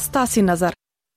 ستاسي نظر.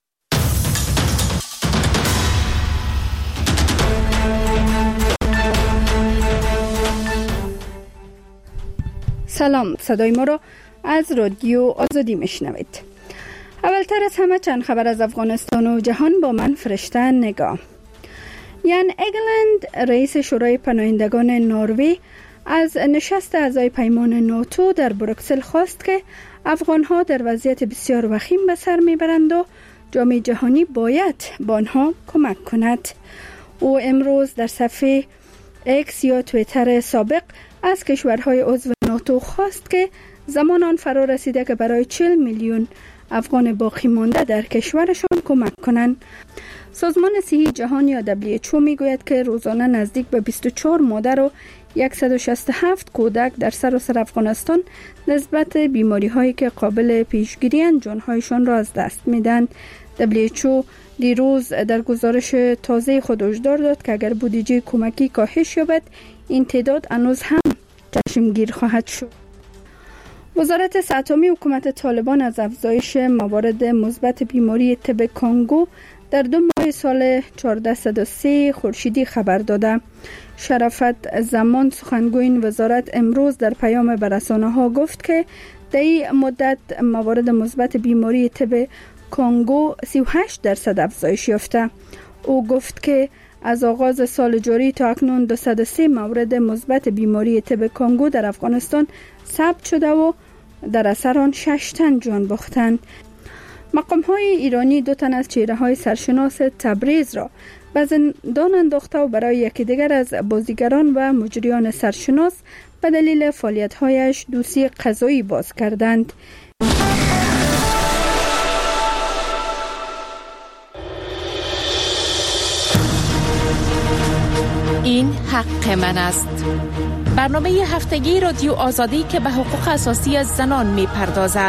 سلام، صدای ما را از رادیو آزادی میشنوید. اولتر از همه چند خبر از افغانستان و جهان با من فرشته نگاه. یان اگلند رئیس شورای پناهندگان نروژ از نشست اعضای پیمان ناتو در بروکسل خواست که افغانها در وضعیت بسیار وخیم به سر میبرند و جامعه جهانی باید با آنها کمک کند. او امروز در صفحه اکس یا توییتر سابق از کشورهای عضو ناتو خواست که زمان آن فرا رسیده که برای 40 میلیون افغان باقی مانده در کشورشان کمک کنند. سازمان صحی جهان یا WHO میگوید که روزانه نزدیک به 24 مادر و 167 کودک در سراسر افغانستان نسبت بیماری هایی که قابل پیشگیری اند جانهایشان را از دست میدن. WHO دیروز در گزارش تازه خود هشدار داد که اگر بودجه کمکی کاهش یابد این تعداد هنوز هم چشمگیر خواهد شد. وزارت صحت عامه حکومت طالبان از افزایش موارد مثبت بیماری تب کنگو در 2 ماه سال 1403 خورشیدی خبر داده. شرافت زمان سخنگوی این وزارت امروز در پیام به رسانه‌ها گفت که در این مدت موارد مثبت بیماری تب کنگو 38% افزایش یافته. او گفت که از آغاز سال جاری تا اکنون 203 مورد مثبت بیماری تب کنگو در افغانستان ثبت شده و در اثر آن 6 تن جان باختند. مقام‌های ایرانی 2 تن از چهره‌های سرشناس تبریز را به زندان انداخته و برای یکی دیگر از بازیگران و مجریان سرشناس به دلیل فعالیت‌هایش دوسیه قضایی باز کردند. این حق من است. برنامه هفتگی رادیو آزادی که به حقوق اساسی زنان می‌پردازد.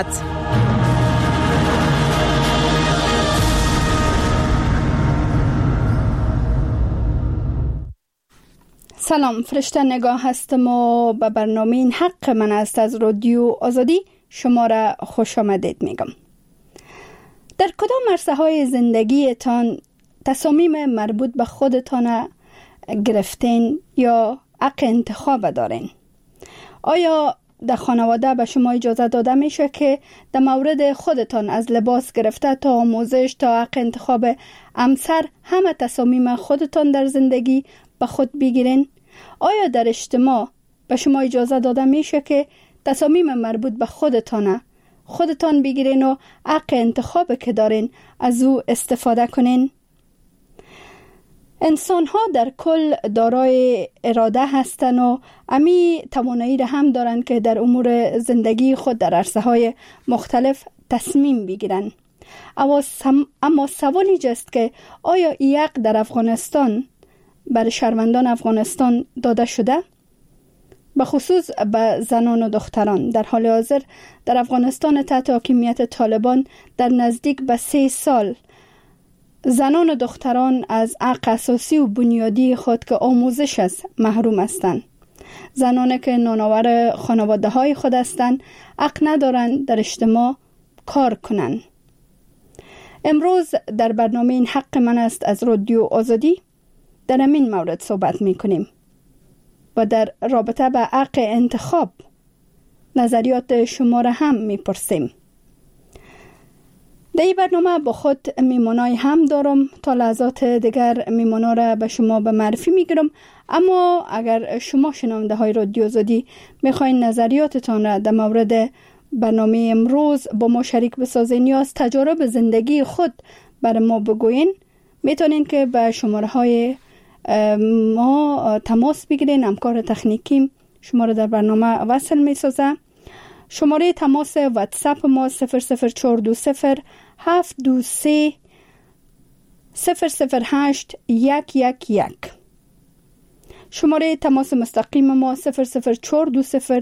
سلام، فرشته نگاه هستم و به برنامه این حق من است از رادیو آزادی شما را خوش آمدید میگم. در کدام عرصه های زندگیتان تصامیم مربوط به خودتان گرفتین یا حق انتخاب دارین؟ آیا در خانواده به شما اجازه داده میشه که در مورد خودتان از لباس گرفته تا آموزش تا حق انتخاب همسر همه تصامیم خودتان در زندگی به خود بگیرین؟ آیا در اجتماع به شما اجازه داده میشه که تصامیم مربوط به خودتان بگیرین و حق انتخاب که دارین از او استفاده کنین؟ انسان ها در کل دارای اراده هستند و امی توانایی را هم دارند که در امور زندگی خود در عرصه های مختلف تصمیم بگیرند. اما سوال اینجاست که آیا این حق در افغانستان برای شهروندان افغانستان داده شده؟ به خصوص به زنان و دختران. در حال حاضر در افغانستان تحت حاکمیت طالبان در نزدیک به 3 سال زنان و دختران از حق اساسی و بنیادی خود که آموزش است محروم هستند. زنانی که نانآور خانواده های خود هستند حق ندارند در اجتماع کار کنند. امروز در برنامه این حق من است از رادیو آزادی در همین مورد صحبت می کنیم و در رابطه به حق انتخاب نظریات شما را هم می پرسیم. در این برنامه با خود میمانای هم دارم. تا لحظات دیگر میمانا را به شما به معرفی میگیرم. اما اگر شما شنونده های رادیو آزادی میخواین نظریاتتان را در مورد برنامه امروز با ما شریک بسازین یا از تجارب زندگی خود بر ما بگوین، میتونین که به شماره های ما تماس بگیرین. همکار تکنیکی شما را در برنامه وصل میسازه. شماره تماس واتساپ ما 00420 723 008 111. شماره تماس مستقیم ما 00420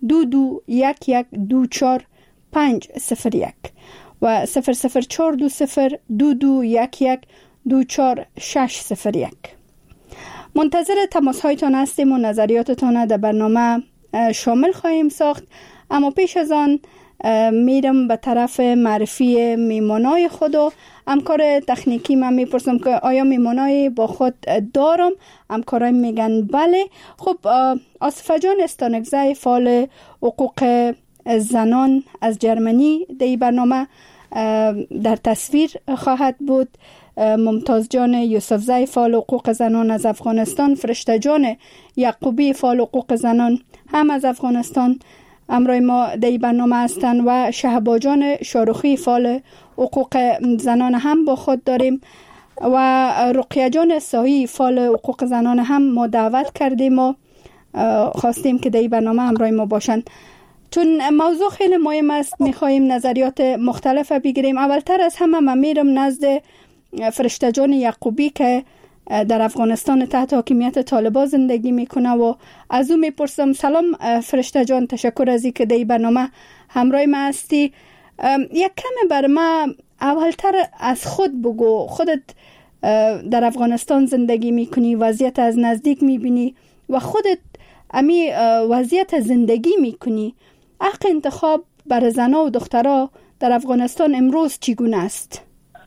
2211 501 و 00420 2211 2461. منتظر تماس هایتان هستیم و نظریاتتان در برنامه شامل خواهیم ساخت. اما پیش از آن میرم به طرف معرفی میمانای خود و همکار تکنیکی من میپرسم که آیا میمانای با خود دارم. همکارای میگن بله. خب آصفه جان استانکزی فعال حقوق زنان از جرمنی در برنامه در تصویر خواهد بود. ممتاز جان یوسفزی فعال حقوق زنان از افغانستان، فرشته جان یعقوبی فعال حقوق زنان هم از افغانستان همراه ما در برنامه هستند و شهبا جان شاروخی فعال حقوق زنان هم با خود داریم و رقیه جان ساهی فعال حقوق زنان هم ما دعوت کردیم و خواستیم که در برنامه همراه ما باشند. چون موضوع خیلی مهم است میخواییم نظریات مختلف بگیریم. اولتر از همه من میرم نزد فرشته جان یعقوبی که در افغانستان تحت حاکمیت طالبان زندگی میکنه و از او میپرسم. سلام فرشته جان، تشکر از اینکه در این برنامه همراه ما هستی. یک کم بر ما اولتر از خود بگو. خودت در افغانستان زندگی میکنی، وضعیت از نزدیک میبینی و خودت امی وضعیت زندگی میکنی. حق انتخاب برای زنها و دخترها در افغانستان امروز چگونه است؟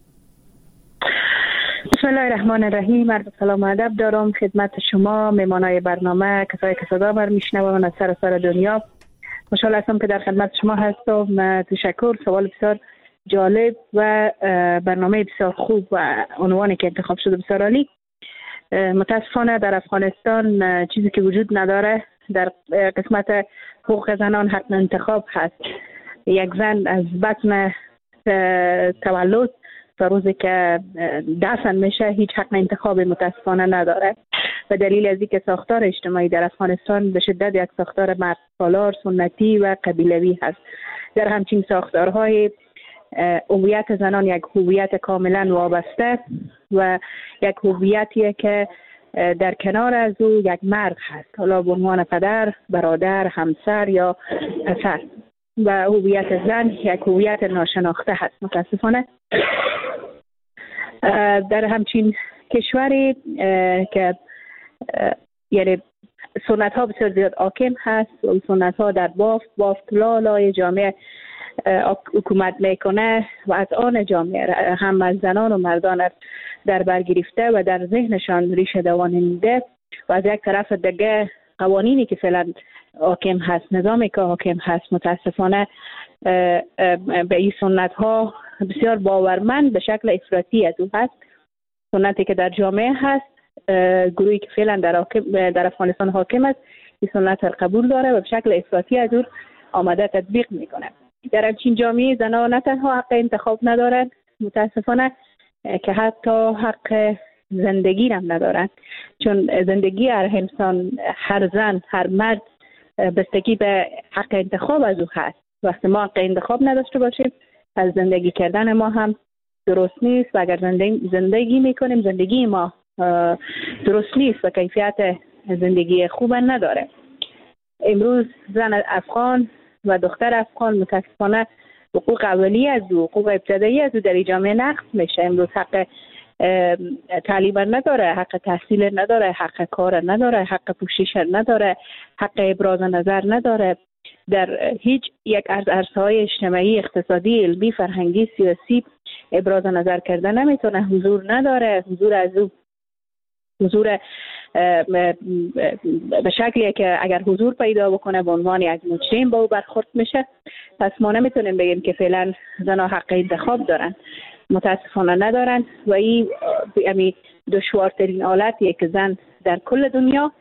بسم الله الرحمن الرحیم. عرض سلام و ادب دارم خدمت شما میمانای برنامه، کسایی که صدا بر میشنوند از سراسر دنیا. خوشحال هستم که در خدمت شما هستم. تشکر. سوال بسیار جالب و برنامه بسیار خوب و عنوانی که انتخاب شده بسیار عالی. متاسفانه در افغانستان چیزی که وجود نداره در قسمت حقوق زنان حق انتخاب هست. یک زن از بطن تولد تا روزی که دفن میشه هیچ حق انتخاب متاسفانه نداره و دلیل از اینکه ساختار اجتماعی در افغانستان به شدت یک ساختار مردسالار، سنتی و قبیلوی هست. در همچین ساختارهای هویت زنان یک هویت کاملا وابسته و یک هویتیه که در کنار از او یک مرد هست، حالا به عنوان پدر، برادر، همسر یا پسر، و هویت زن یک هویت ناشناخته هست متاسفانه. در همچین کشوری که یعنی سنت ها بسیار زیاد حاکم هست و سنت ها در بافت لالای جامعه حکومت میکنه و از آن جامعه هم از زنان و مردان در بر گرفته و در ذهنشان ریشه دوانیده و از یک طرف دیگه قوانینی که فعلا حاکم هست، نظامی که حاکم هست متاسفانه به این سنت ها بسیار باورمند به شکل افراطی از او هست. سنتی که در جامعه هست، گروهی که فعلا در افغانستان حاکم است این سنت قبول داره و به شکل افراطی از او آمده تطبیق میکنه. در همچین جامعه زنها نه تنها حق انتخاب ندارند متاسفانه که حتی حق زندگی هم ندارند، چون زندگی هر انسان، هر زن، هر مرد بستگی به حق انتخاب از او هست. وقتی ما حق انتخاب نداشته باشیم از زندگی کردن ما هم درست نیست و اگر زندگی میکنیم زندگی ما درست نیست و کیفیت زندگی خوب نداره. امروز زن افغان و دختر افغان متاسفانه حقوق اولیه از او، حقوق ابتدایی از او در جامعه نقض میشه. امروز حق تعلیم نداره، حق تحصیل نداره، حق کار نداره، حق پوشش نداره، حق ابراز نظر نداره. در هیچ یک از عرصه‌های اجتماعی، اقتصادی، علمی، فرهنگی، سیاسی ابراز نظر کردن نمیتونه. حضور نداره. حضور از او حضور به شکلی که اگر حضور پیدا بکنه به عنوان یک مجرم با او برخورد میشه. پس ما نمیتونیم بگیم که فعلا زنها حق انتخاب دارن. متاسفانه ندارن و این دشوارترین حالتیه که زن در کل دنیا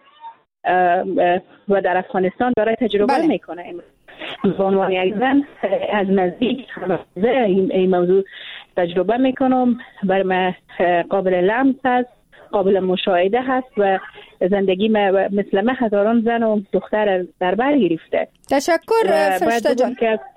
و در افغانستان داره تجربه میکنه. به عنوان یک زن از نزدیک این موضوع تجربه میکنم. بر من قابل لمس هست، قابل مشاهده هست و زندگی مثل من هزاران زن و دختر در بر گرفته. تشکر فرشته جان.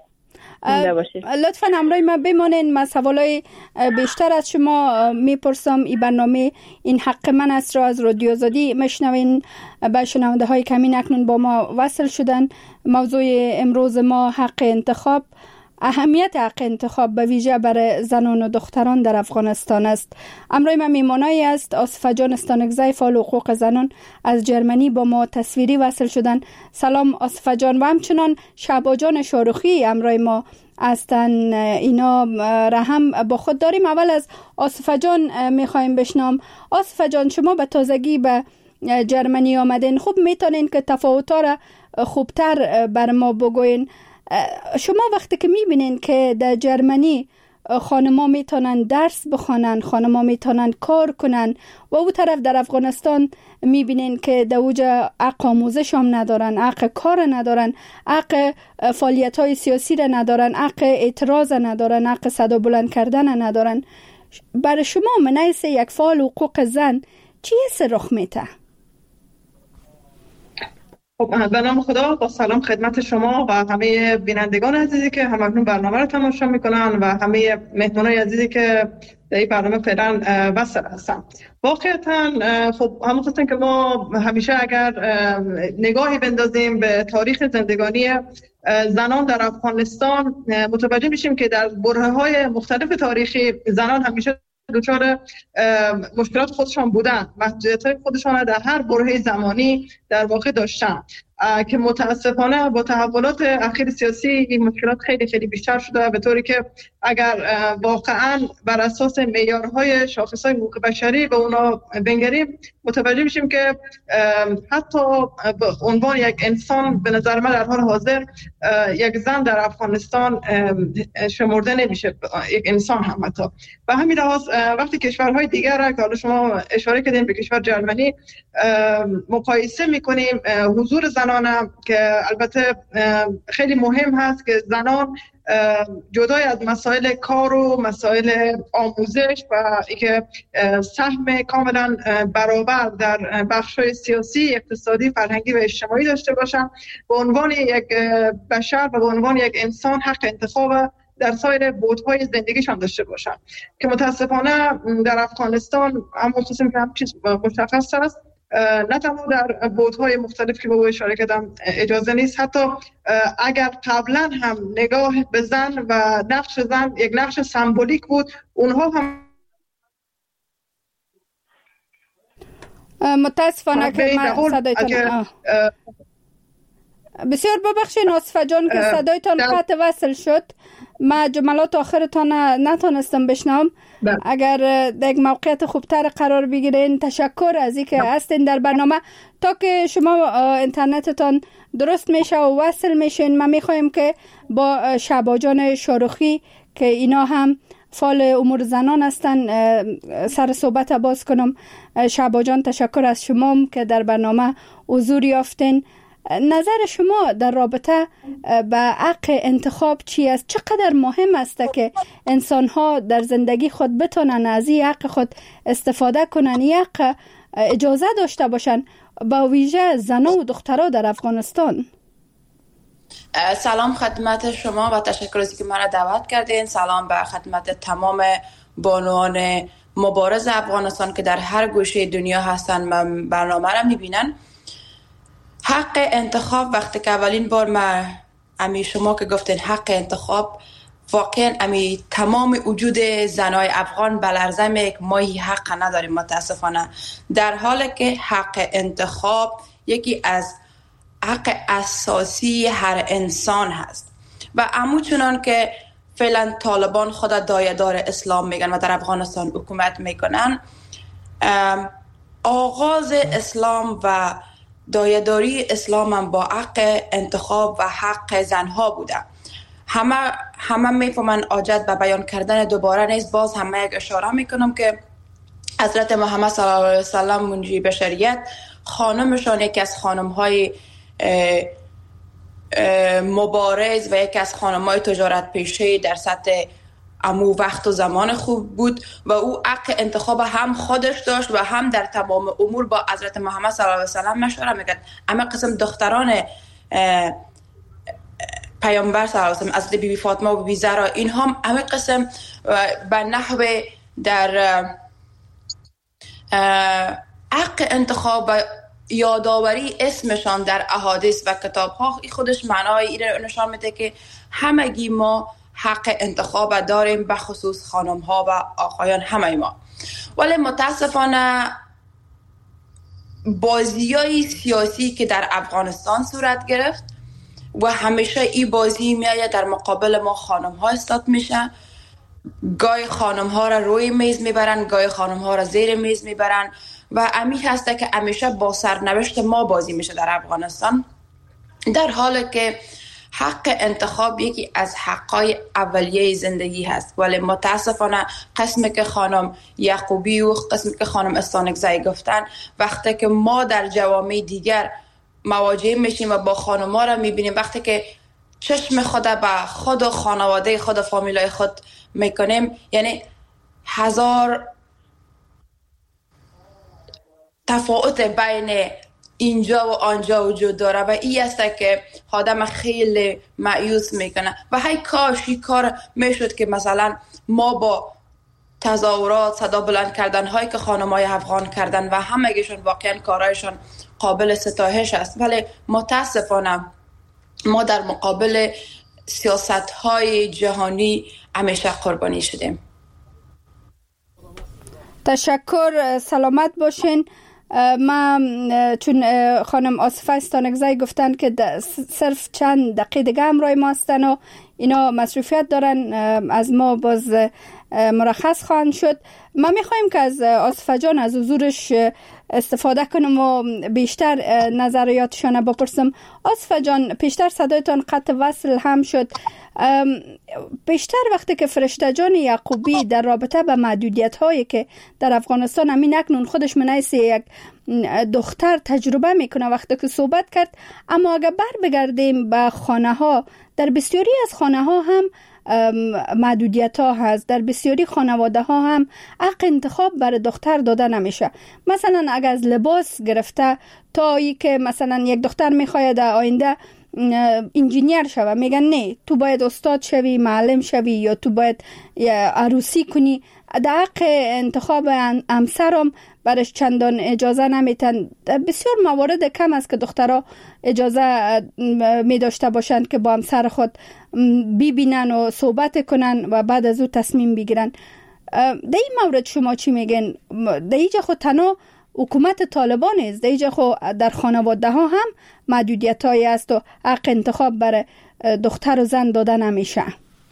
لطفاً همراه ما بمانین. من سوالای بیشتر از شما میپرسم. این برنامه این حق من است را از رادیو آزادی مشنوین. به شنونده های کمین اکنون با ما وصل شدن. موضوع امروز ما حق انتخاب اهمیت حق انتخاب به ویژه برای زنان و دختران در افغانستان است. امروز ما میمانایی است آصفه جان استانکزی فعال حقوق زنان از جرمنی با ما تصویری وصل شدن. سلام آصفه جان. و همچنان شعبا جان شاروخی امروز ما هستن. اینا را هم با خود داریم. اول از آصفه جان میخوایم بشنام. آصفه جان، شما به تازگی به جرمنی آمدین، خوب میتونین که تفاوت‌ها را خوبتر بر ما بگوین. شما وقتی که میبینین که در جرمنی خانما میتونن درس بخوانن، خانما میتونن کار کنن و او طرف در افغانستان میبینین که در اوجا حق آموزش هم ندارن، حق کار ندارن، حق فعالیت های سیاسی را ندارن، حق اعتراض ندارن، حق صدا بلند کردن ندارن. برای شما منیس یک فعال حقوق زن چی رخ میته؟ به نام خدا، با سلام خدمت شما و همه بینندگان عزیزی که همکنون برنامه رو تماشا میکنن و همه مهمانای عزیزی که در این برنامه فعلا وصل هستن. واقعا خب همونطور که ما همیشه اگر نگاهی بندازیم به تاریخ زندگانی زنان در افغانستان متوجه میشیم که در برهه‌های مختلف تاریخی زنان همیشه دچار مشکلات خودشان بودن، محدودیت‌های خودشان در هر برهه زمانی در واقع داشتن که متاسفانه با تحولات اخیر سیاسی این مشکلات خیلی خیلی بیشتر شده، به طوری که اگر واقعا بر اساس معیارهای شاخصهای حقوق بشری به اونا بنگریم متوجه میشیم که حتی به عنوان یک انسان به نظر من در حال حاضر یک زن در افغانستان شمرده نمیشه، یک انسان هم حتی. و همین لحاظ وقتی کشورهای دیگر را که حالا شما اشاره کردین به کشور جرمنی مقایسه میکنیم، حضور زنان هم که البته خیلی مهم هست که زنان جدای از مسائل کار و مسائل آموزش و اینکه سهم کاملا برابر در بخش‌های سیاسی، اقتصادی، فرهنگی و اجتماعی داشته باشن، به عنوان یک بشر و به عنوان یک انسان حق انتخاب در سایر بعدهای زندگیشان داشته باشن که متاسفانه در افغانستان همونطور که هم چیز مشخص است نه تنها در بعدهای مختلف که به او اشاره کردم اجازه نیست، حتی اگر قبلا هم نگاه به زن و نقش زن یک نقش سمبولیک بود، اونها هم متاسفانه که من صدایتان بسیار ببخشید آصفه جان که صدایتان قطع وصل شد. ما جملات آخرتان نتونستم بشنوم. اگر در یک موقعیت خوبتر قرار بگیرین تشکر از اینکه هستین در برنامه. تا که شما اینترنتتان درست میشه و وصل میشین، ما میخوایم که با شعبا جان شاروخی که اینا هم فعال امور زنان هستن سر صحبت باز کنم. شعبا جان، تشکر از شما که در برنامه حضور یافتین. نظر شما در رابطه به حق انتخاب چی است؟ چقدر مهم است که انسان‌ها در زندگی خود بتونن از این حق خود استفاده کنن، این حق اجازه داشته باشن، با ویژه زنان و دخترها در افغانستان؟ سلام خدمت شما و تشکر از اینکه مرا دعوت کردین. سلام به خدمت تمام بانوان مبارز افغانستان که در هر گوشه دنیا هستن و برنامه را میبینن. حق انتخاب، وقتی که اولین بار امی شما که گفتین حق انتخاب، واقعا امی تمام وجود زنای افغان بلرزه میگه ما هی حق نداریم متاسفانه، در حالی که حق انتخاب یکی از حق اساسی هر انسان هست. و چنان که فعلا طالبان خود دایه‌دار اسلام میگن و در افغانستان حکومت میکنن، آغاز اسلام و دایه‌داری اسلام هم با حق انتخاب و حق زنها بوده. همه میفهمن حاجت به بیان کردن دوباره نیست. باز همه یک اشاره میکنم که حضرت محمد صلی الله علیه و سلم منجی بشریت، خانمشان یکی از خانم‌های مبارز و یکی از خانم‌های تجارت پیشه در سطح امو وقت و زمان خوب بود و او حق انتخاب هم خودش داشت و هم در تمام امور با حضرت محمد صلی الله علیه و سلم مشوره میکرد. اما قسم دختران پیامبر صلی الله علیه و سلم، حضرت بیبی فاطمه و بیبی زهرا، اینها همه قسم به نحو در حق انتخاب و یادآوری اسمشان در احادیث و کتاب‌ها خودش معنای این نشان میده که همگی ما حق انتخاب داریم، به خصوص خانم ها و آقایان همه ما. ولی متاسفانه بازی‌های سیاسی که در افغانستان صورت گرفت و همیشه این بازی میآید در مقابل ما خانم ها استاد میشه. گاهی خانم ها را روی میز میبرن، گاهی خانم ها را زیر میز میبرن و امی هسته که همیشه با سرنوشت ما بازی میشه در افغانستان، در حالی که حق انتخاب یکی از حقای اولیه زندگی هست. ولی متاسفانه قسمی که خانم یعقوبی و قسمی که خانم استانکزی گفتن، وقتی که ما در جوامع دیگر مواجه میشیم و با خانم ها را میبینیم، وقتی که چشم خود به خود و خانواده خود و فامیلای خود میکنیم، یعنی هزار تفاوت بین اینجا و آنجا وجود داره و این است که آدم خیلی مایوس میکنه. و هی کاش این کار میشد که مثلا ما با تظاهرات، صدا بلند کردن هایی که خانمای افغان کردن و همگیشون واقعا کارهایشون قابل ستایش است، ولی متاسفانه ما در مقابل سیاست های جهانی همیشه قربانی شدیم. تشکر، سلامت باشین. ما چون خانم آصفه استانکزی گفتن که صرف چند دقیقه دیگه همراه ما هستن و اینا مصروفیت دارن، از ما باز مرخص خواهند شد. ما میخوایم که از آصفه جان از حضورش استفاده کنم و بیشتر نظریاتشان بپرسم. آصفه جان، پیشتر صدایتان قطع وصل هم شد. بیشتر وقتی که فرشته جان یعقوبی در رابطه به محدودیت هایی که در افغانستان همین اکنون خودش منعیس یک دختر تجربه میکنه وقتی که صحبت کرد، اما اگر بر بگردیم به خانه ها، در بسیاری از خانه ها هم محدودیت ها هست. در بسیاری خانواده ها هم حق انتخاب برای دختر داده نمیشه. مثلا اگر از لباس گرفته تا ای که مثلا یک دختر میخواید آینده انجینیر شوه، میگن نه تو باید استاد شوی، معلم شوی، یا تو باید عروسی کنی. در حق انتخاب همسرم برش چندان اجازه نمیتن. بسیار موارد کم است که دخترها اجازه می داشته باشند که با همسر خود ببینن و صحبت کنن و بعد از او تصمیم بگیرن. در این مورد شما چی میگن؟ در اینجا خود تنها حکومت طالبان است، در اینجا خود در خانواده ها هم محدودیت هایی است و حق انتخاب برای دختر و زن داده نمیشه.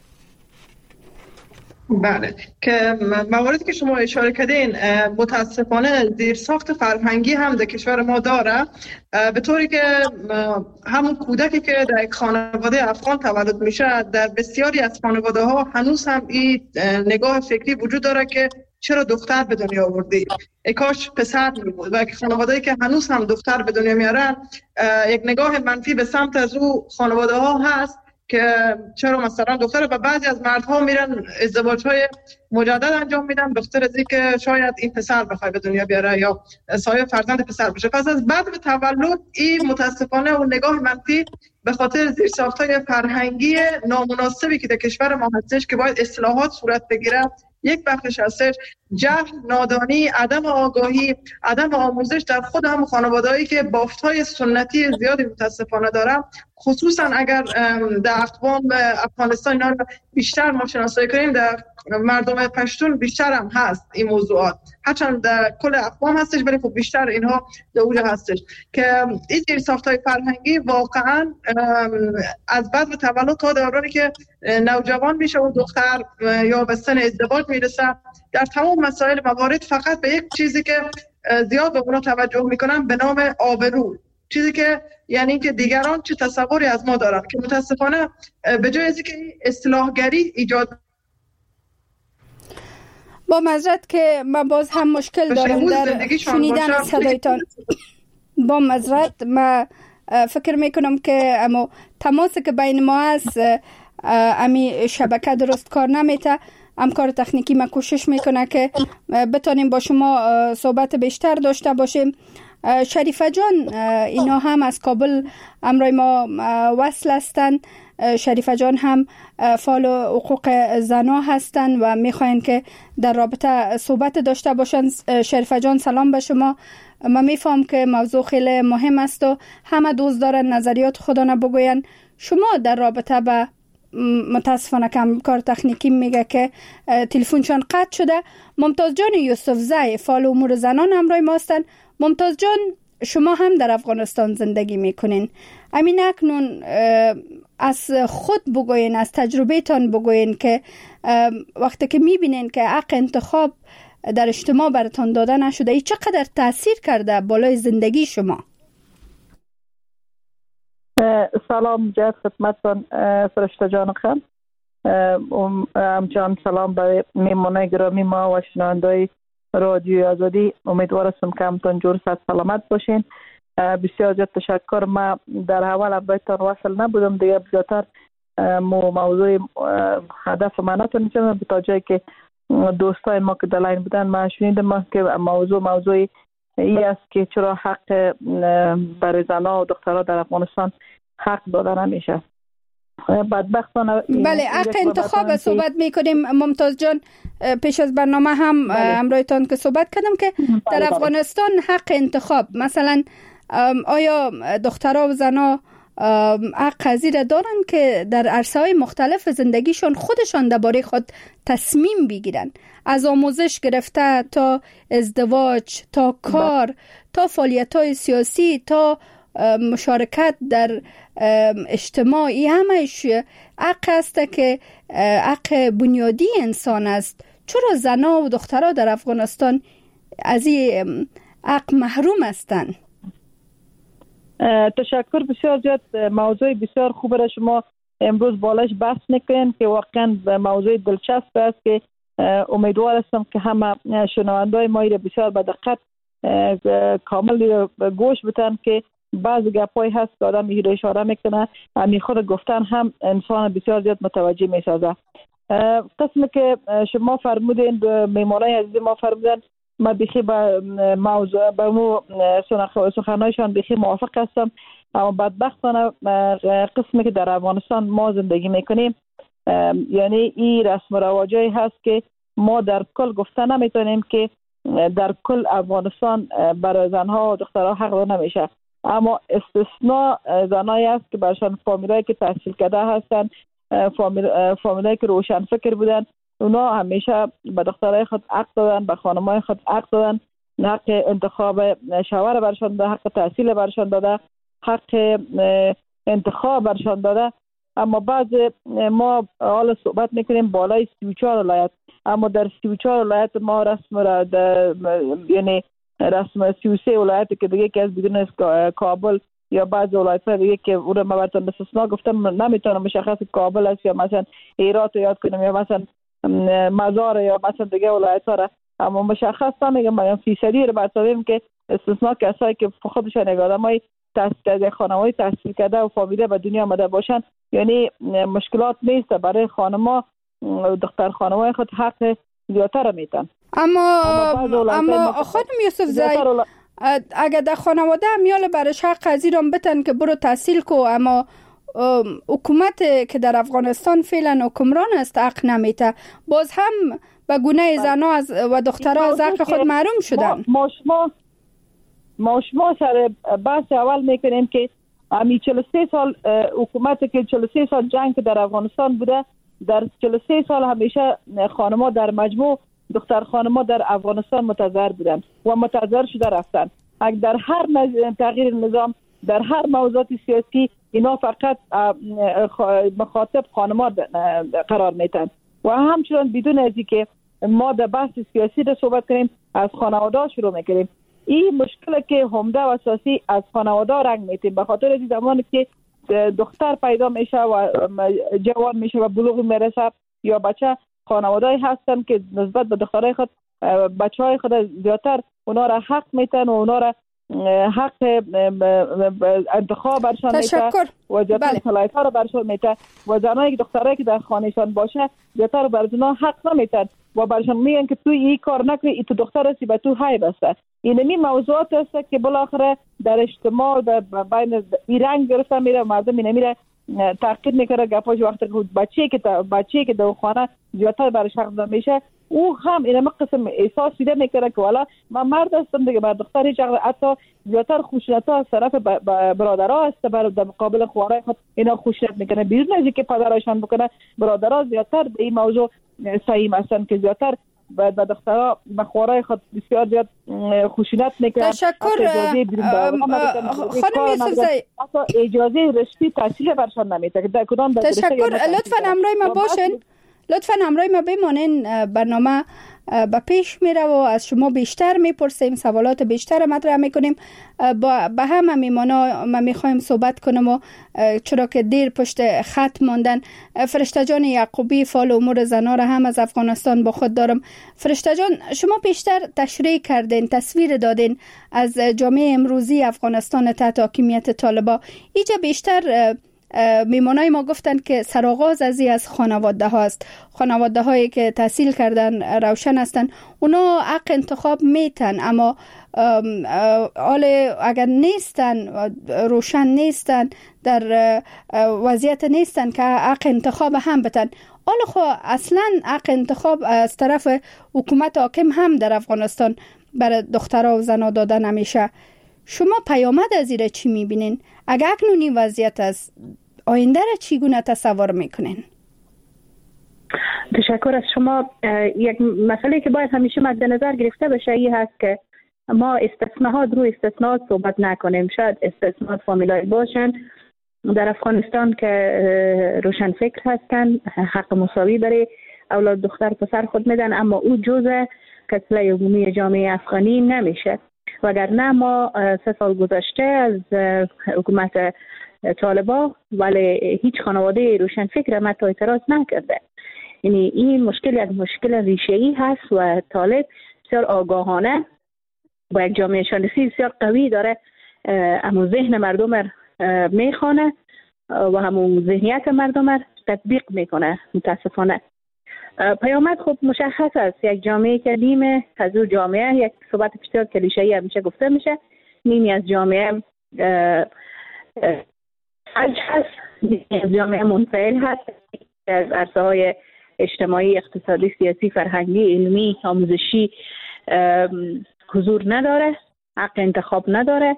بله، که مواردی که شما اشاره کردین متاسفانه زیرساخت فرهنگی هم در کشور ما داره، به طوری که همون کودکی که در یک خانواده افغان تولد میشه، در بسیاری از خانواده ها هنوز هم این نگاه فکری وجود داره که چرا دختر به دنیا آوردی، ای کاش پسر میبود. و خانواده‌ای که هنوز هم دختر به دنیا میارن، یک نگاه منفی به سمت از او خانواده ها هست که چرا مثلا دختر، و بعضی از مردها میرن ازدواج‌های مجدد انجام میدن بخاطر از اینکه شاید این پسر بخواد به دنیا بیاره یا سایه فرزند پسر بشه. پس از بعد به تولد این متاسفانه اون نگاه منفی به خاطر زیرساخت‌های فرهنگی نامناسبی که در کشور ما هستش که باید اصلاحات صورت بگیره، یک بخش هستش جهل، نادانی، عدم آگاهی، عدم آموزش در خود هم خانواده‌ای که بافت‌های سنتی زیادی متاسفانه دارن، خصوصا اگر در اقوام افغانستان اینا بیشتر ما شناسایی کنیم، در مردم پشتون بیشتر هم هست این موضوعات، هرچند در کل اقوام هستش ولی خب بیشتر اینها در اونجا هستش که این زیرساخت‌های فرهنگی واقعا از بعد به تولد تا دورانی که نوجوان میشه و دختر یا به سن ازدواج میرسه، در تمام مسائل موارد فقط به یک چیزی که زیاد به اونا توجه میکنن به نام آبرو، چیزی که یعنی که دیگران چه تصوری از ما دارن، که متاسفانه به جای از اینکه اصلاحگری ایجاد. با معذرت که من باز هم مشکل دارم در شنیدن صدایتان. با معذرت، من فکر میکنم که اما تماسی که بین ما هست، امی شبکه درست کار نمیته. همکار تکنیکی ما کوشش میکنه که بتونیم با شما صحبت بیشتر داشته باشیم. شریفه جان اینا هم از کابل همراه ما وصل هستن. شریفه جان هم فعال حقوق زنا هستن و میخواین که در رابطه صحبت داشته باشن. شریفه جان سلام به شما. من میفهم که موضوع خیلی مهم است و همه دوست دارن نظریات خودشون بگوین. شما در رابطه به متاسفانه کم کار تکنیکی میگه که تلفنشان قطع شده. ممتاز جان یوسف زی فعال امور زنان همراه ما هستند. ممتاز جان، شما هم در افغانستان زندگی میکنین. امین اکنون از خود بگوین، از تجربه تان بگوین که وقتی که میبینین که حق انتخاب در اجتماع براتان داده نشده، ای چقدر تاثیر کرده بالای زندگی شما؟ سلام جهت خدمتتان فرشته جان خان. همچنان سلام به میمانه گرامی ما و شنوندای رادیو آزادی. امیدوارم که همتون جور صحت سلامت باشین. بسیار زیاد تشکر. ما در اول بهتون وصل نبودم دیگه، بیشتر موضوع هدف من نتونستم به تا جایی که دوستای ما که در لاین بودن ما شنیدم که موضوع ای است که چرا حق برای زنها و دخترها در افغانستان حق داده نمیشه. بدبختانه بله، حق انتخاب صحبت میکنیم. ممتاز جان، پیش از برنامه هم همراهتان که صحبت کردم که در افغانستان حق انتخاب، مثلا آیا دخترها و زنها حق قضیه دارن که در عرصه‌های مختلف زندگیشون خودشان درباره خود تصمیم بگیرن، از آموزش گرفته تا ازدواج تا کار تا فعالیت‌های سیاسی تا مشارکت در اجتماعی، همش حق است که حق بنیادی انسان است. چرا زنها و دخترها در افغانستان از این حق محروم هستند؟ تشکر. بسیار زیاد موضوع بسیار خوب را شما امروز بالاش بحث میکنین که واقعا موضوع دلچسب است که امیدوار هستم که همه شنوندای ما را بسیار به دقت کامل گوش بدن که بعضی گپایی هست که آدم میگه اشاره میکنه همین خود گفتن هم انسان بسیار زیاد متوجه میسازه. قسمی که شما فرمودین، میمانای عزیز ما فرمودن، ما بخی با موضوع با مو سخنانشان بخی موافق هستم. اما بدبختانه قسمی که در افغانستان ما زندگی میکنیم، یعنی این رسم و رواجایی هست که ما در کل گفته نمیتونیم که در کل افغانستان برای زنها و دخترها حق داده نمیشه. اما استثناء زنایی است که برشان فامیلایی که تحصیل کرده هستند، فامیلایی که روشن فکر بودن، اونا همیشه به دخترای خود حق دادن، به خانمای خود حق دادن، حق انتخاب شوهر برشان داده، حق تحصیل برشان داده، حق انتخاب برشان داده. اما بعض ما حالا صحبت میکنیم بالای 34 ولایت، اما در 34 ولایت ما رسم 33 ولایت که دیگه که از بدون کابل یا بعض ولایت‌ها دیگه که اون رو ما براتون استثنا گفتم، نمیتونم مشخص کابل است یا مثلا هرات یاد کنم یا مثلا مزار یا مثلا دیگه ولایت‌ها را، اما مشخص نمیگم فیصدی رو براتون که استثنا کسایی که خودشون آدمای تحصیل خانواده تحصیل کرده و فامیل به دنیا آمده باشن، یعنی مشکلات نیست برای خانما دختر خانمای خود حق زیادتر میتن. اما خانم یوسف زی، اگر در خانواده میال برش حق قضیرم بتن که برو تحصیل کو، اما حکومت که در افغانستان فعلا حکمران است حق نمیته، باز هم به گونه زنها و دخترها از حق خود محروم شدن. ما شما سر بحث اول میکنیم که امی 43 سال حکومت که 43 سال جنگ در افغانستان بوده، در 43 سال همیشه خانم‌ها در مجموع دختر خانم‌ها در افغانستان متضرر بودن و متضرر شده رفتن. اگر در هر تغییر نظام، در هر موضوعات سیاسی، اینا فقط مخاطب خانم‌ها قرار میتن و همچنان بدون از اینکه ما در بحث سیاسی رو صحبت کنیم از خانواده شروع میکنیم. این مشکلی که عمده و اساسی از خانواده رنگ میته، به خاطر از زمانی که دختر پیدا میشه و جوان میشه و بلوغ میرسه یا بچه، خانواده‌ای هستن که نسبت به دخترای خود بچهای خود زیادتر اونا را حق میتن و اونا را حق انتخاب برشان میته و زیادتر صلاحیت‌ها را برشان میته و زنایی که دخترایی که در خانهشان باشه زیادتر بر اونا حق نمیتن و برشان میگن که تو این کار نکنی، ای تو دختر هستی به تو حیب است. اینمی موضوعات است که بالاخره در اجتماع در بین این رنگ گرفته میره، مردم نمیره تاکید میکنه گپاش وقتی که بچه‌ای که در خانه زیادتر برش حق داده میشه او هم این قسم احساس دیده میکنه که والا من مرد هستم دیگه، بر دختر هیچ حتی زیادتر خشونت‌ها از طرف برادرها است در مقابل خوارای خود اینا خشونت میکنه. بیرون از اینکه پدرشان بکنه برادرها زیادتر به این موضوع سعیم هستن که زیادتر به دخترها به خوارای خود بسیار زیاد خشونت میکنن. تشکر خانم یوسفزئی. اجازه رسمی تحصیل برشان نمیده. تشکر. لطفاً همراه ما باشین. لطفاً همراه ما بمانین. برنامه به پیش میره و از شما بیشتر میپرسیم، سوالات بیشتر مطرح میکنیم. با هم ما میخوایم صحبت کنیم و چرا که دیر پشت خط ماندن. فرشته جان یعقوبی فعال امور زنان را هم از افغانستان با خود دارم. فرشته جان، شما بیشتر تشریح کردین، تصویر دادین از جامعه امروزی افغانستان تحت حاکمیت طالبان. اینجا بیشتر میمانای ما گفتن که سرآغاز از خانواده هاست. خانواده هایی که تحصیل کردن روشن هستن، اونا حق انتخاب میتن، اما اگر نیستن، روشن نیستن، در وضعیت نیستن که حق انتخاب هم بتن. اصلا حق انتخاب از طرف حکومت حاکم هم در افغانستان برای دخترها و زنها داده نمیشه. شما پیامد از این چی میبینین؟ اگر اکنونی وضعیت از آینده را چگونه تصور میکنین؟ تشکر از شما. یک مسئله که باید همیشه مد نظر گرفته بشه این هست که ما استثناءات صحبت نکنیم. شاید استثناءات فامیلای باشن در افغانستان که روشن فکر هستن، حق مساوی برای اولاد دختر پسر خود میدن، اما او جزء کتله عمومی جامعه افغانی نمیشه. وگرنه ما 3 سال گذشته از حکومت طالبان ولی هیچ خانواده روشن فکر ما اعتراض نکرده. یعنی این مشکل ریشه‌ای هست و طالب بسیار آگاهانه با یک جامعه شناسی بسیار قوی داره همون ذهن مردم میخوانه و همون ذهنیت مردم تطبیق میکنه. متاسفانه پیامد خب مشخص است. یک جامعه قدیمه، از اون جامعه یک صحبت بسیار کلیشه‌ای همیشه گفته میشه، نیمی از جامعه فلج هست، نیمی از جامعه منفعل هست، از عرصه‌های اجتماعی، اقتصادی، سیاسی، فرهنگی، علمی، آموزشی حضور نداره، حق انتخاب نداره،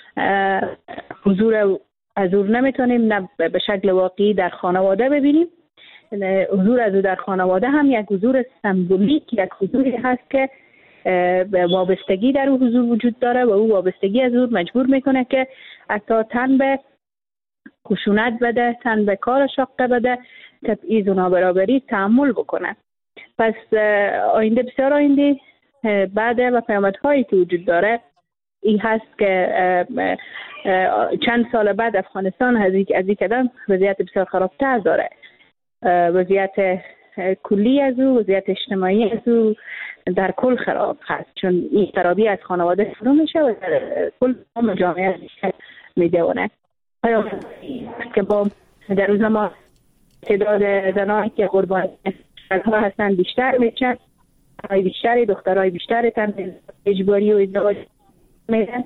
حضور نمیتونیم نه به شکل واقعی در خانواده ببینیم. حضور از او در خانواده هم یک حضور سمبولیک، یک حضوری هست که وابستگی در او حضور وجود داره و او وابستگی از او مجبور میکنه که حتی تن به خشونت بده، تن به کار شاقه بده، تبعیض و نابرابری تحمل بکنه. پس آینده بسیار آینده بعد و پیامدهایی که وجود داره این هست که چند سال بعد افغانستان از این قدم وضعیت بسیار خرابتر داره. وضعیت کلی از او، وضعیت اجتماعی از او در کل خراب هست، چون این خرابی از خانواده شروع میشه و در کل جامعه میدونه. که با در روز ما تعداد زنانی که قربانی ها هستن بیشتر میشن، بیشتری دخترای بیشتری تن اجباری و ازدواج میدن.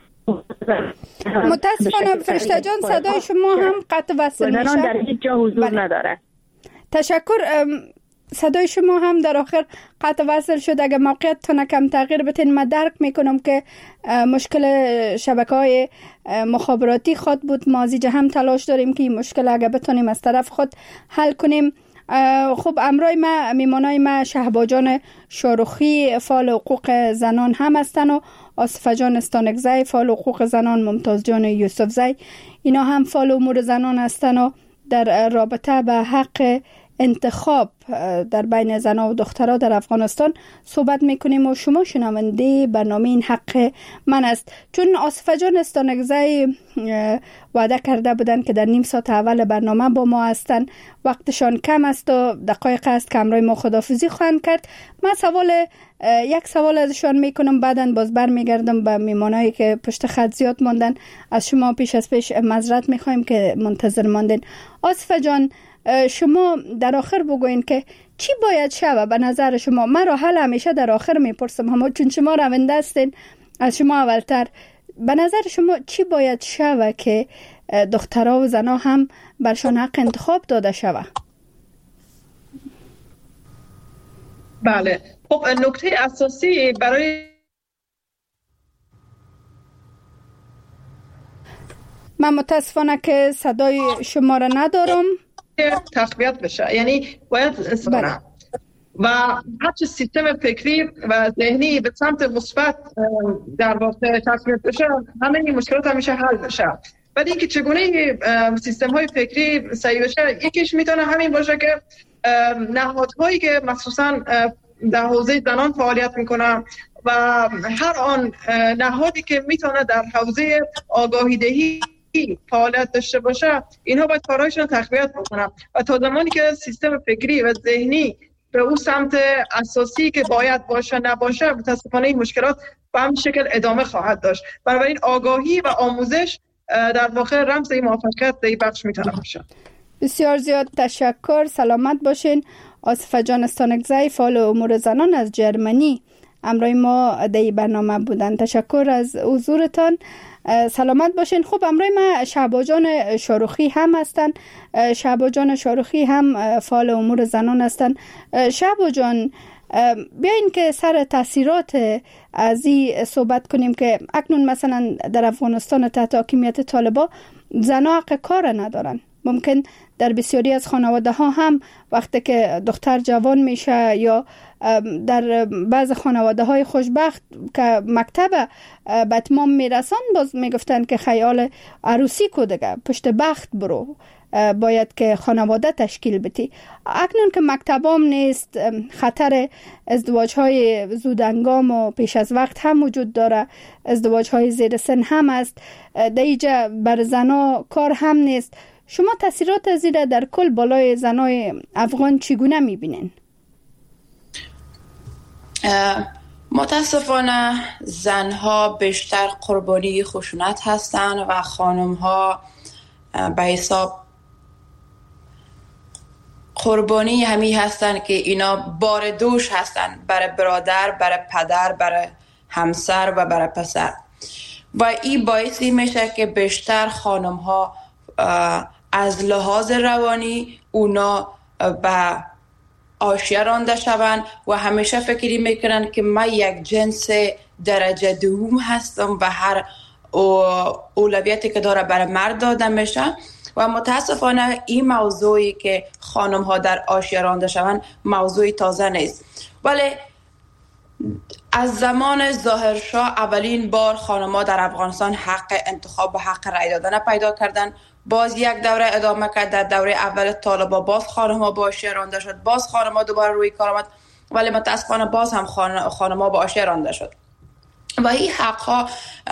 متاسفانه فرشته جان صدای شما هم قطع وصل میشه. زنان در هیچ جا حضور نداره. تشکر. صدای شما هم در آخر قطع وصل شد. اگر موقعیتتون کم تغییر بتین من درک میکنم که مشکل شبکه‌های مخابراتی خود بود. ما از هم تلاش داریم که این مشکل اگر بتونیم از طرف خود حل کنیم. خب امروز ما میمانای ما شهبا جان شاروخی فعال حقوق زنان هم هستن و آصفه جان استانکزی فعال حقوق زنان، ممتاز جان یوسفزئی اینا هم فعال امور زنان هستن و در رابطه به حق انتخاب در بین زنان و دخترها در افغانستان صحبت میکنیم و شما شنونده برنامه این حق من است. چون آصفه جان استانکزی وعده کرده بودن که در نیم ساعت اول برنامه با ما هستن، وقتشان کم است و دقایق است که امروز ما خداحافظی خواهند کرد. من یک سوال ازشان میکنم، بعداً باز برمیگردم به میمانایی که پشت خط زیاد ماندن. از شما پیش معذرت میخوایم که منتظر ماندین. آصفه جان شما در آخر بگوین که چی باید شود به نظر شما؟ من را حل همیشه در آخر میپرسم، چون شما رونده هستین. از شما اولتر به نظر شما چی باید شوه که دخترها و زنها هم برشان حق انتخاب داده شوه؟ بله، خب نکته اساسی برای من متاسفانه که صدای شما را ندارم. تقویت بشه، یعنی باید بله. و هرچه سیستم فکری و ذهنی به سمت مثبت در واقع تقویت بشه، همه این مشکلات همیشه حل بشه. ولی اینکه چگونه سیستم های فکری صحیح بشه، یکیش میتونه همین باشه که نهادهایی که مخصوصا در حوزه زنان فعالیت میکنن و هر آن نهادی که میتونه در حوزه آگاهی دهی فعالیت داشته باشه، اینها باید کارهایشون تقویت بکنن و تا زمانی که سیستم فکری و ذهنی به اون سمت اساسی که باید باشه نباشه، متاسفانه این مشکلات به همین شکل ادامه خواهد داشت. بنابراین آگاهی و آموزش در واقع رمز این موفقیت در این بخش میتونه باشه. بسیار زیاد تشکر. سلامت باشین. آصفه جان استانکزی، فعال امور زنان از جرمنی، همراه ما در این برنامه بودن. تشکر از حضورتان. سلامت باشین. خب همراه ما شعبا جان شاروخی هم هستن. شعبا جان شاروخی هم فعال امور زنان هستن. شعبا جان، بیاین که سر تاثیرات از این صحبت کنیم که اکنون مثلا در افغانستان تحت حاکمیت طالبان زنها حق کار ندارن. ممکن در بسیاری از خانواده ها هم وقتی که دختر جوان میشه یا در بعض خانواده های خوشبخت که مکتب به اتمام میرسن، باز میگفتن که خیال عروسی کو دیگه پشت بخت برو، باید که خانواده تشکیل بدی. اکنون که مکتبام نیست، خطر ازدواج های زودهنگام و پیش از وقت هم وجود داره، ازدواج های زیر سن هم است، در اینجا بر زنا کار هم نیست. شما تاثیرات از این در کل بالای زنای افغان چگونه میبینین؟ متاسفانه زنها بیشتر قربانی خشونت هستند و خانمها به حساب قربانی همی هستند که اینا بار دوش هستند برای برادر، برای پدر، برای همسر و برای پسر. و این باعثی میشه که بیشتر خانمها از لحاظ روانی اونا به آشیه رانده شوند و همیشه فکری میکنن که من یک جنس درجه دوم هستم و هر اولویتی که داره برای مرد داده میشه. و متاسفانه این موضوعی که خانم ها در آشیه رانده شوند موضوع تازه نیست، ولی از زمان ظاهرشاه اولین بار خانم ها در افغانستان حق انتخاب و حق رای دادن پیدا کردن. باز یک دوره ادامه کرد، در دوره اول طالبا باز خانم ها با آشیه رانده شد، باز خانم ها دوباره روی کار آمد، ولی متاسفانه باز هم خانم ها با آشیه رانده شد. و این حق ها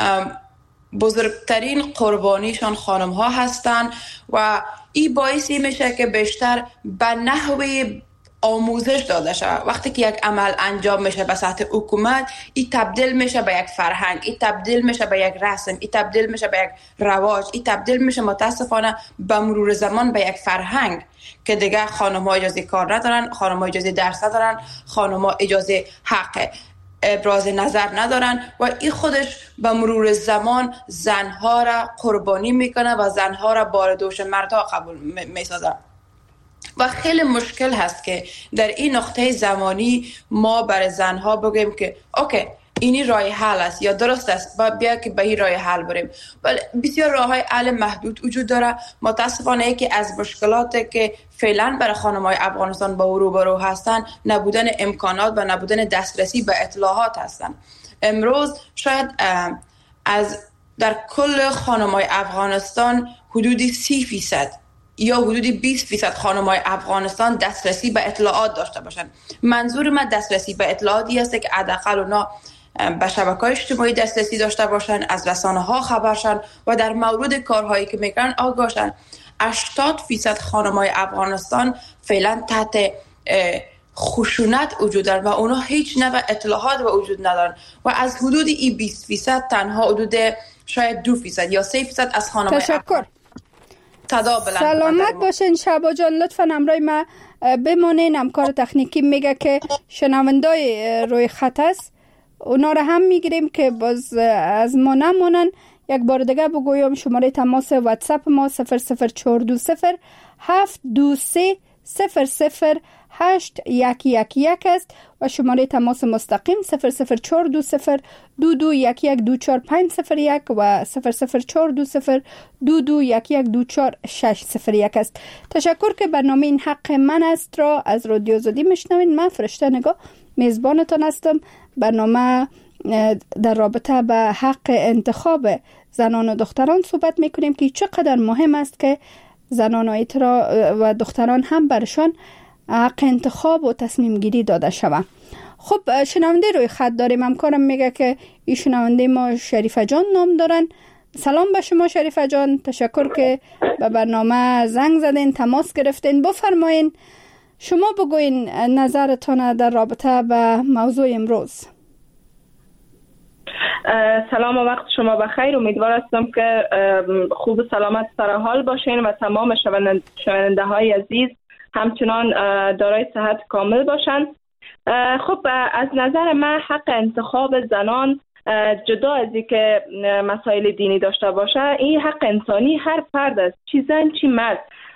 بزرگترین قربانیشان خانم ها هستند و این باعثی میشه که بیشتر به نحوه آموزش داده شود. وقتی که یک عمل انجام میشه به سطح حکومت، این تبدیل میشه به یک فرهنگ، این تبدیل میشه به یک رسم، این تبدیل میشه به یک رواج، این تبدیل میشه متاسفانه به مرور زمان به یک فرهنگ که دیگه خانم ها اجازه کار ندارن، خانم ها اجازه درس ندارن، خانم ها اجازه حق ابراز نظر ندارن و این خودش به مرور زمان زنها را قربانی میکنه و زنها را بار دوش مردها قبول میسازه. و خیلی مشکل هست که در این نقطه زمانی ما برای زنها بگیم که اوکی اینی راه حل است یا درست است، بیا که به این راه حل بریم. ولی بسیار راههای حل محدود وجود داره. متاسفانه یکی از مشکلاتی که فعلا برای خانم‌های افغانستان با روبرو هستن نبودن امکانات و نبودن دسترسی به اطلاعات هستن. امروز شاید از در کل خانم‌های افغانستان حدودی 30% یا حدودی 20% خانم‌های افغانستان دسترسی به اطلاعات داشته باشند. منظور من دسترسی به اطلاعاتی است که حداقل اونا به شبکه‌های اجتماعی دسترسی داشته باشند، از رسانه‌ها خبر شن و در مورد کارهایی که میکنن آگاه شن. 80% خانم‌های افغانستان فعلا تحت خشونت وجود دارن و اونا هیچ نوع اطلاعات و وجود ندارن و از حدود این 20% تنها حدود شاید 2% یا 3% از خانم‌های تشکر. سلامت باشین شعبا جان. لطفاً همراه ما بمانین. همکار تکنیکی میگه که شنوندای روی خط است، اونا رو هم میگیریم که باز از ما نمونن. یک بار دیگه بگویم شماره تماس واتساپ ما 00420 723 00811 است و شماره تماس مستقیم 00420 2211240501 و 00420 2211240601 است. تشکر که برنامه این حق من است را از رادیو آزادی میشنوین. من فرشته نگاه میزبانتان هستم. برنامه در رابطه به حق انتخاب زنان و دختران صحبت میکنیم که چقدر مهم است که زنان و دختران هم برشان حق انتخاب و تصمیم گیری داده شود. خب شنونده روی خط داریم. همکارم میگه که این شنونده ما شریفه جان نام دارن. سلام به شما شریفه جان، تشکر که به برنامه زنگ زدین، تماس گرفتین. بفرمایین شما بگوین نظرتان در رابطه به موضوع امروز. سلام و وقت شما بخیر. امیدوار هستم که خوب و سلامت سر حال باشین و تمام شنونده های عزیز همچنان دارای صحت کامل باشند. خب از نظر من حق انتخاب زنان جدا از اینکه مسائل دینی داشته باشه، این حق انسانی هر فرد است، چی زن چی مرد،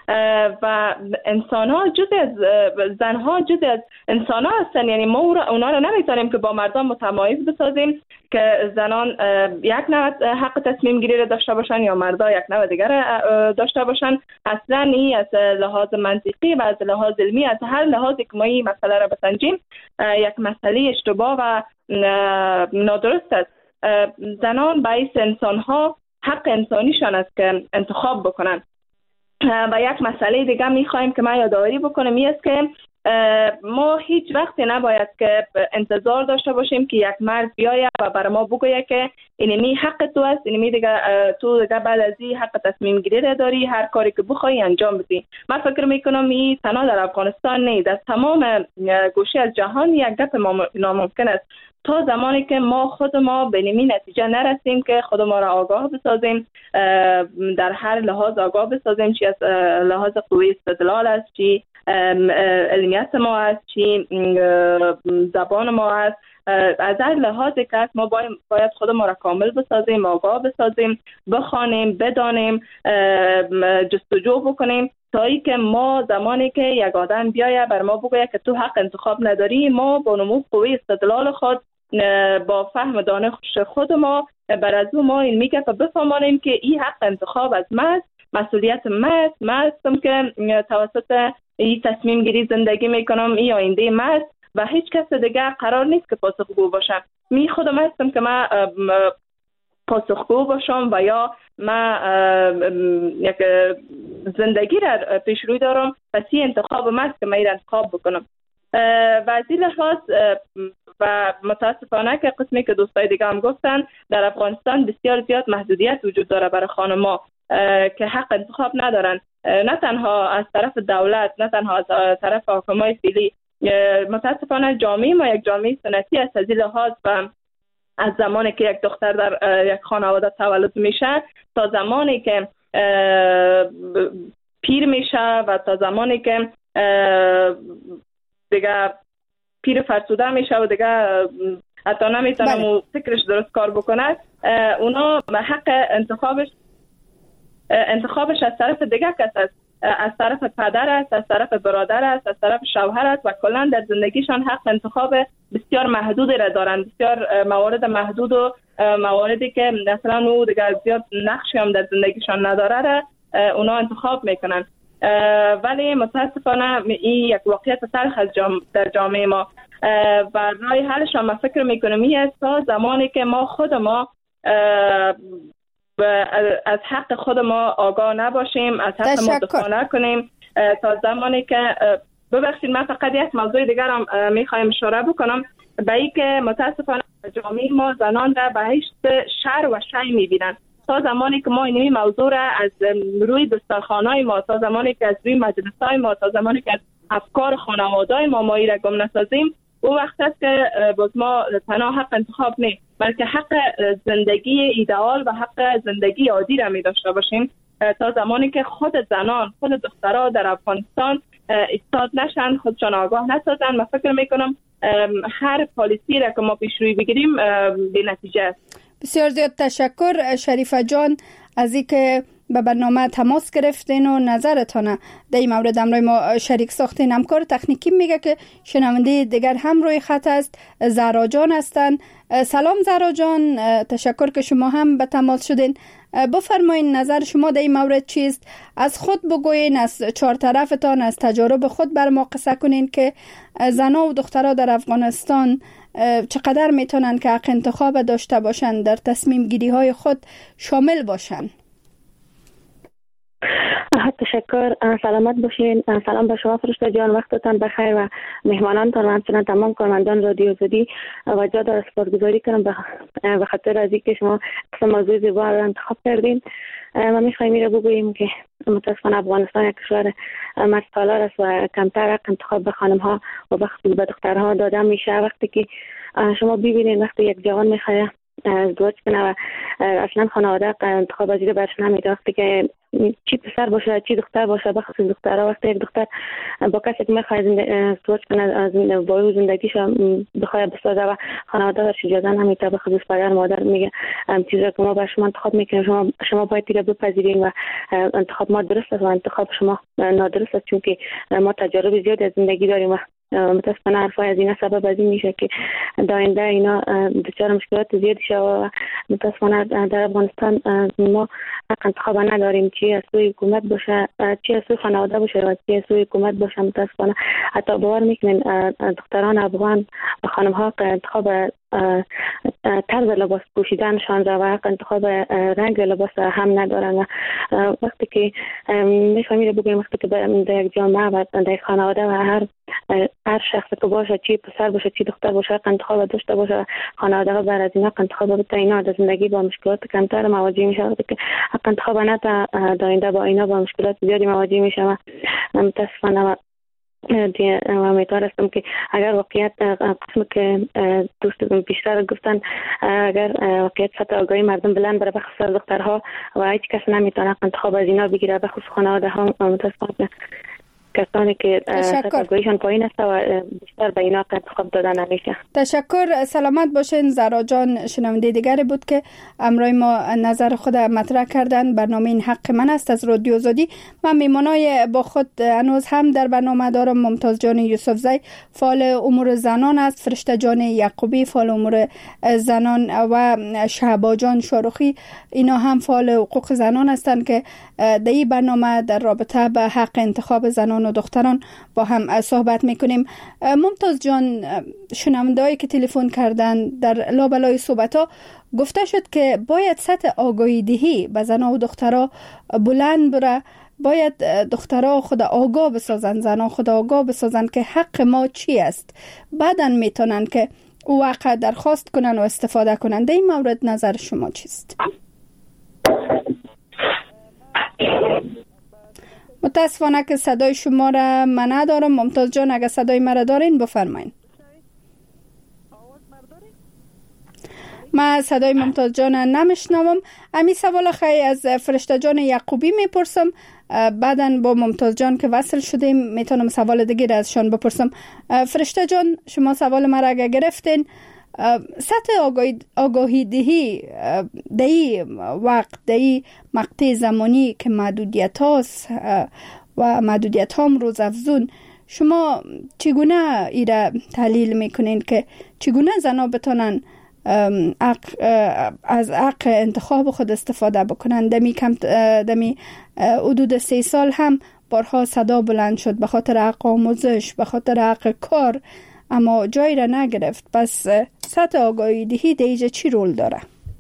و انسان ها جزء از زن ها جزء از انسان ها هستن. یعنی ما اونا رو نمیتونیم که با مردان متمایز بسازیم که زنان یک نوع حق تصمیم گیری رو داشته باشن یا مردا یک نوع دیگر داشته باشن. اصلا این از لحاظ منطقی و از لحاظ علمی، از هر لحاظی که ما این مسئله رو بسنجیم، یک مسئله اشتباه و نادرست است. زنان باعث انسان ها حق انسانیشان است که انتخاب بکنن. و یک مسئله دیگه میخوایم که من یادآوری بکنم، این است که ما هیچ وقت نباید که انتظار داشته باشیم که یک مرد بیاید و برای ما بگویه که اینمی حق تو است، اینمی دیگه تو دیگه بعد از این حق تصمیم گیری را داری، هر کاری که بخوای انجام بدی. من فکر میکنم این تنها در افغانستان نیست، در تمام گوشه از جهان یک گپ ناممکن است تا زمانی که ما خود ما به نمی نتیجه نرسیم که خود ما را آگاه بسازیم، در هر لحاظ آگاه بسازیم، چی از لحاظ قوی استدلال است، چی علمیت ما است، چی زبان ما است. از هر لحاظی که ما باید خود ما را کامل بسازیم، آگاه بسازیم، بخوانیم، بدانیم، جستجو بکنیم تا ای که ما زمانی که یک آدم بیاید بر ما بگوید که تو حق انتخاب نداری، ما با نمود قوی استدلال خود، با فهم دانش خود ما، بر از ما این میگه که بفهمانیم که این حق انتخاب از من است، مسئولیت من هستم که توسط این تصمیم گیری زندگی میکنم، این آینده من است و هیچ کس دیگه قرار نیست که پاسخگو باشه. می خودم هستم که من پاسخگو باشم و یا من یک زندگی را پیش روی دارم، پس این انتخاب من است که من این انتخاب بکنم. و از این لحاظ و متاسفانه که قسمی که دوستای دیگه هم گفتن، در افغانستان بسیار زیاد محدودیت وجود داره برای خانم‌ها که حق انتخاب ندارن، نه تنها از طرف دولت، نه تنها از طرف حاکمای فعلی. متاسفانه جامعه ما یک جامعه سنتی است از این لحاظ و از زمانی که یک دختر در یک خانواده تولد میشه تا زمانی که پیر میشه و تا زمانی که دیگه پیر فرسوده میشه و دیگه حتی نمیتونه و فکرش درست کار بکنه، اونا حق انتخابش از طرف دیگه کس است، از طرف پدر است، از طرف برادر است، از طرف شوهر است و کلا در زندگیشان حق انتخاب بسیار محدودی را دارند. بسیار موارد محدود و مواردی که مثلا او دیگه زیاد نقشی هم در زندگیشان نداره را اونا انتخاب میکنن. ولی متاسفانه این یک واقعیت تلخ در جامعه ما و راه حلش هم فکر میکنم این است تا زمانی که ما خود ما از حق خود ما آگاه نباشیم، از حق ما دفاع نکنیم، تا زمانی که ببخشید من فقط یک موضوع دیگر هم میخوایم اشاره بکنم به این که متاسفانه جامعه ما زنان را به هیچ شر و شی میبینن. تا زمانی که ما این موضوع را از روی دسترخوان‌های ما، تا زمانی که از روی مجلس‌های ما، تا زمانی که از افکار خانواده‌های ما را گم نسازیم، او وقت است که باز ما تنها حق انتخاب نیست بلکه حق زندگی ایدئال و حق زندگی عادی را می داشته باشیم. تا زمانی که خود زنان، خود دخترها در افغانستان ایستاد نشن، خودشان آگاه نسازن، من فکر میکنم هر پالیسی را که ما پیش روی بگیریم بی نتیجه است. بسیار زیاد تشکر شریفه جان از اینکه به برنامه تماس گرفتین و نظرتان در این مورد همراه ما شریک ساختین. همکار تکنیکی میگه که شنونده دیگر هم روی خط است، زهرا جان هستن. سلام زهرا جان، تشکر که شما هم به تماس شدین. بفرمایین نظر شما در این مورد چیست؟ از خود بگوین، از چهار طرفتان، از تجارب خود بر ما قصه کنین که زنها و دخترها در افغانستان چقدر میتونن که حق انتخاب داشته باشن، در تصمیم گیری های خود شامل باشن. تشکر، سلامت باشین. سلام به شما فرشته جان، وقتتان بخیر و مهمانانتان و همچنان تمام کارمندان رادیو آزادی و جا دار سپاسگزاری کنم به خاطر از اینکه شما موضوع زیبا را انتخاب کردین. ما میخوایم رو بگوییم که متاسفانه افغانستان یک کشور مرد سالار است و کمتر حق انتخاب به خانم ها و به دخترها داده میشه. وقتی که شما ببینید وقتی یک جوان میخواد ازدواج کنه و اصلا خانواده انتخاب وزیر برش نمیده، وقتی که چی پسر باشه چی دختر باشه، بخصوص دخترها، وقتی یک دختر با کسی که میخواد ازدواج کنه با او زندگیش بخواد بسازه و خانواده برش اجازه نمیده، بخصوص پدر مادر میگه چیزی که ما بر شما انتخاب میکنیم شما باید تیره بپذیرین و انتخاب ما درست است و انتخاب شما نادرست است، چون که ما تجارب زیادی از زندگی داریم و متاسفانه حرفای از اینا سبب از این میشه که داینده اینا دچار مشکلات زیادی شد و متاسفانه در افغانستان ما حق انتخاب نداریم، چی از سوی حکومت باشه چی از سوی خانواده باشه و چی از سوی حکومت باشه. متاسفانه حتی باور میکنین دختران افغان و خانم ها انتخاب طرز لباس پوشیدنشان و حق انتخاب رنگ لباس هم ندارن و وقتی که میفهمید بگیم وقتی که در یک جامعه و در یک خانواده و هر شخص که باشه چی پسر باشه چی دختر باشه حق انتخاب داشته باشه، خانواده ها بر از اینا انتخاب بده، اینا در زندگی با مشکلات کمتر مواجه میشه. وقتی که حق انتخاب نداره داینده با اینا با مشکلات زیادی مواجه میشه و متاسفانه امیدوار هستم که اگر واقعیت قسم که دوست بیشتر گفتن اگر واقعیت سطح آگاهی مردم بلند بره بخصوص دخترها و هیچ کس نمیتونه انتخاب از اینا بگیره بخصوص خانواده ها، متاسفانه کسانی که سطح آگاهیشان پایین است و بیشتر به اینا انتخاب دادن نمیشه. تشکر، سلامت باشین. زهرا جان شنونده دیگری بود که امروز ما نظر خود مطرح کردن. برنامه این حق من است از رادیو آزادی. من میمانای با خود هنوز هم در برنامه دارم. ممتاز جان یوسفزی فعال امور زنان است، فرشته جان یعقوبی فعال امور زنان و شهبا جان شاروخی اینا هم فعال حقوق زنان هستند که در این برنامه در رابطه به حق انتخاب زنان و دختران با هم صحبت میکنیم. ممتاز جان، شنونده‌ای که تلفن کردن در لابلای صحبت‌ها گفته شد که باید سطح آگاهی دهی به زنان و دخترها بلند بره، باید دخترها خود آگاه بسازن، زنان خود آگاه بسازن که حق ما چی است، بعداً میتونن که او واقع درخواست کنن و استفاده کنن. در این مورد نظر شما چیست؟ متاسفانه که صدای شما را من ندارم. ممتاز جان اگر صدای مرا دارین بفرمایین. من صدای ممتاز جان نمیشنوم. امی سوال خیلی از فرشته جان یعقوبی میپرسم، بعدن با ممتاز جان که وصل شدیم میتونم سوال دیگه ازشان بپرسم. فرشته جان شما سوال مرا اگر گرفتین، سطح آگاهی دهی دهی وقت دهی مقطع زمانی که محدودیت هاست و محدودیت هم روز افزون، شما چگونه ایره تحلیل میکنین که چگونه زنها بتونن از حق انتخاب خود استفاده بکنن؟ دمی حدود 3 سال هم بارها صدا بلند شد به خاطر حق آموزش، به خاطر حق کار، اما جایی را نگرفت. پس سطح آگاهی دهی دیگه چی رول داره؟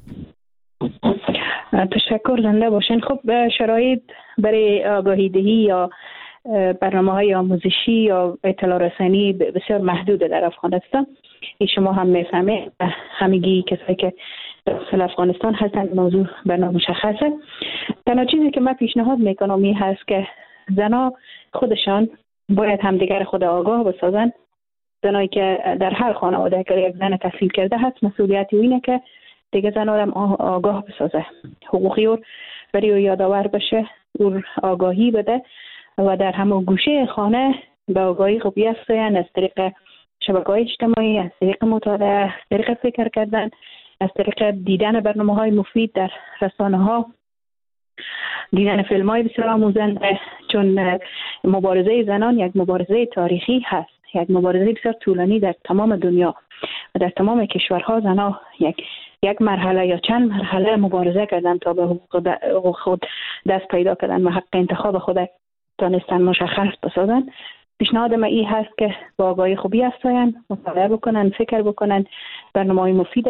تشکر، زنده باشین. خب شرایط برای آگاهی دهی یا برنامه‌های آموزشی یا اطلاع رسانی بسیار محدوده در افغانستان. این شما هم میفهمید، همگی کسایی که در افغانستان هستن موضوع برنامه مشخصه. تنها چیزی که من پیشنهاد میکنم این هست که زنها خودشان باید همدیگر خود آگاه بسازن. زنایی که در هر خانواده که یک زن تحصیل کرده هست مسئولیتی اینه که دیگه زنها هم آگاه بسازه، حقوقی او برای او یادآور بشه، او آگاهی بده و در همون گوشه خانه به آگاهی خب بیافتن از طریق شبکه‌های اجتماعی، از طریق مطالعه، از طریق فکر کردن از طریق دیدن برنامه‌های مفید در رسانه‌ها، دیدن فیلم‌های بسیار آموزنده، چون مبارزه زنان یک مبارزه تاریخی هست، یک مبارزه بسیار طولانی در تمام دنیا و در تمام کشورها زنان یک مرحله یا چند مرحله مبارزه کردن تا به حقوق خود دست پیدا کردن و حق انتخاب خود تانستن مشخص بسازن. پیشنهاد من این هست که با آگاهی خوبی افزایند، مطالعه بکنن، فکر بکنن، برنامه‌های مفید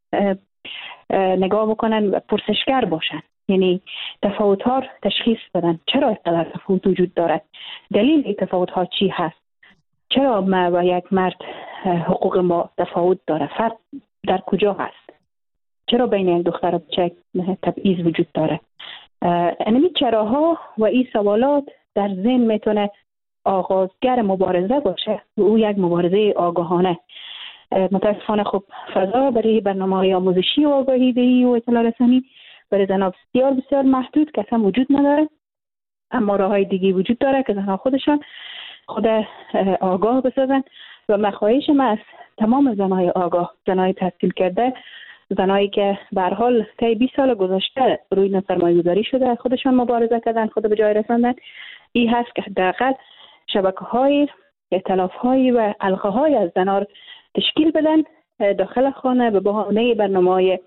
نگاه بکنن و پرسشگر باشن. یعنی تفاوت‌ها تشخیص بدن، چرا اینقدر تفاوت وجود دارد، دلیل این تفاوت‌ها چی هست، چرا ما و یک مرد حقوق ما تفاوت داره، فرق در کجا هست، چرا بین یک دختر و بچه تبعیض وجود داره. این چراها و این سوالات در ذهن میتونه آغازگر مبارزه باشه و او یک مبارزه آگاهانه. متاسفانه خب فضا برای برنامه‌های آموزشی و آگاهی دهی و اطلاع رسانی برای زنان بسیار بسیار محدود که اصلا وجود نداره، اما راه‌های دیگه وجود داره که زنان خودشان خود آگاه بسازن. و مخواهش من از تمام زنای آگاه، زنای تحصیل کرده، زنایی که به هر حال طی 20 سال گذشته روی این سرمایه‌گذاری شده خودشان مبارزه کردن، خود به جای رساندن، این هست که حداقل شبکه‌های ائتلاف‌های و حلقه‌های از زنان تشکیل بدن داخل خانه به بهانه برنامه‌های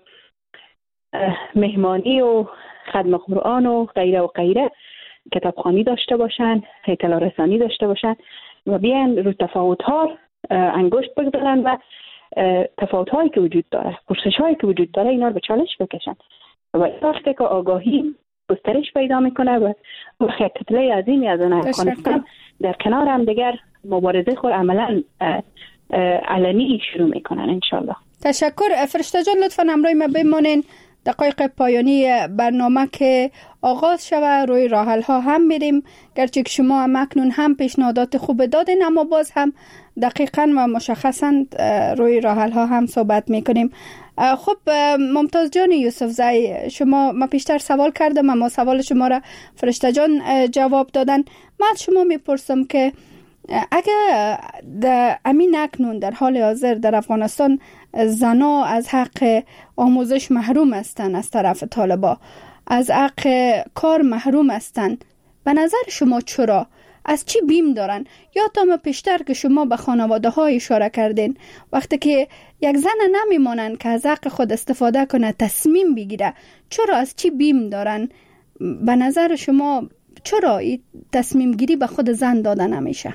مهمانی و خدمت قرآن و غیره و غیره، کتابخوانی داشته باشن، اطلاع رسانی داشته باشن و بیان رو تفاوت‌ها انگشت بگذارن و تفاوت‌هایی که وجود داره، پرسش‌هایی که وجود داره اینا رو به چالش بکشن و وقتی که آگاهی گسترش پیدا میکنه و خیلی کتله عظیمی از افغانستان در کنار هم دیگر مبارزه خود عملاً علنی شروع میکنن انشالله. تشکر. فرشته جان لطفاً همراه ما بمانین. دقایق پایانی برنامه که آغاز شود روی راه‌حل ها هم میریم، گرچه که شما هم اکنون هم پیشنهادات خوب دادین اما باز هم دقیقاً و مشخصاً روی راه‌حل ها هم صحبت میکنیم. خب ممتاز جان یوسف زئی، شما ما پیشتر سوال کردم اما سوال شما را فرشته جان جواب دادن. من شما میپرسم که اگر امین اکنون در حال حاضر در افغانستان زنا از حق آموزش محروم هستند، از طرف طالبا از حق کار محروم هستند، به نظر شما چرا؟ از چی بیم دارن؟ یا تا ما پیشتر که شما به خانواده های اشاره کردین، وقتی که یک زن نمیمانن که از حق خود استفاده کنه، تصمیم بگیره، چرا از چی بیم دارن؟ به نظر شما چرا این تصمیم گیری به خود زن داده نمیشه؟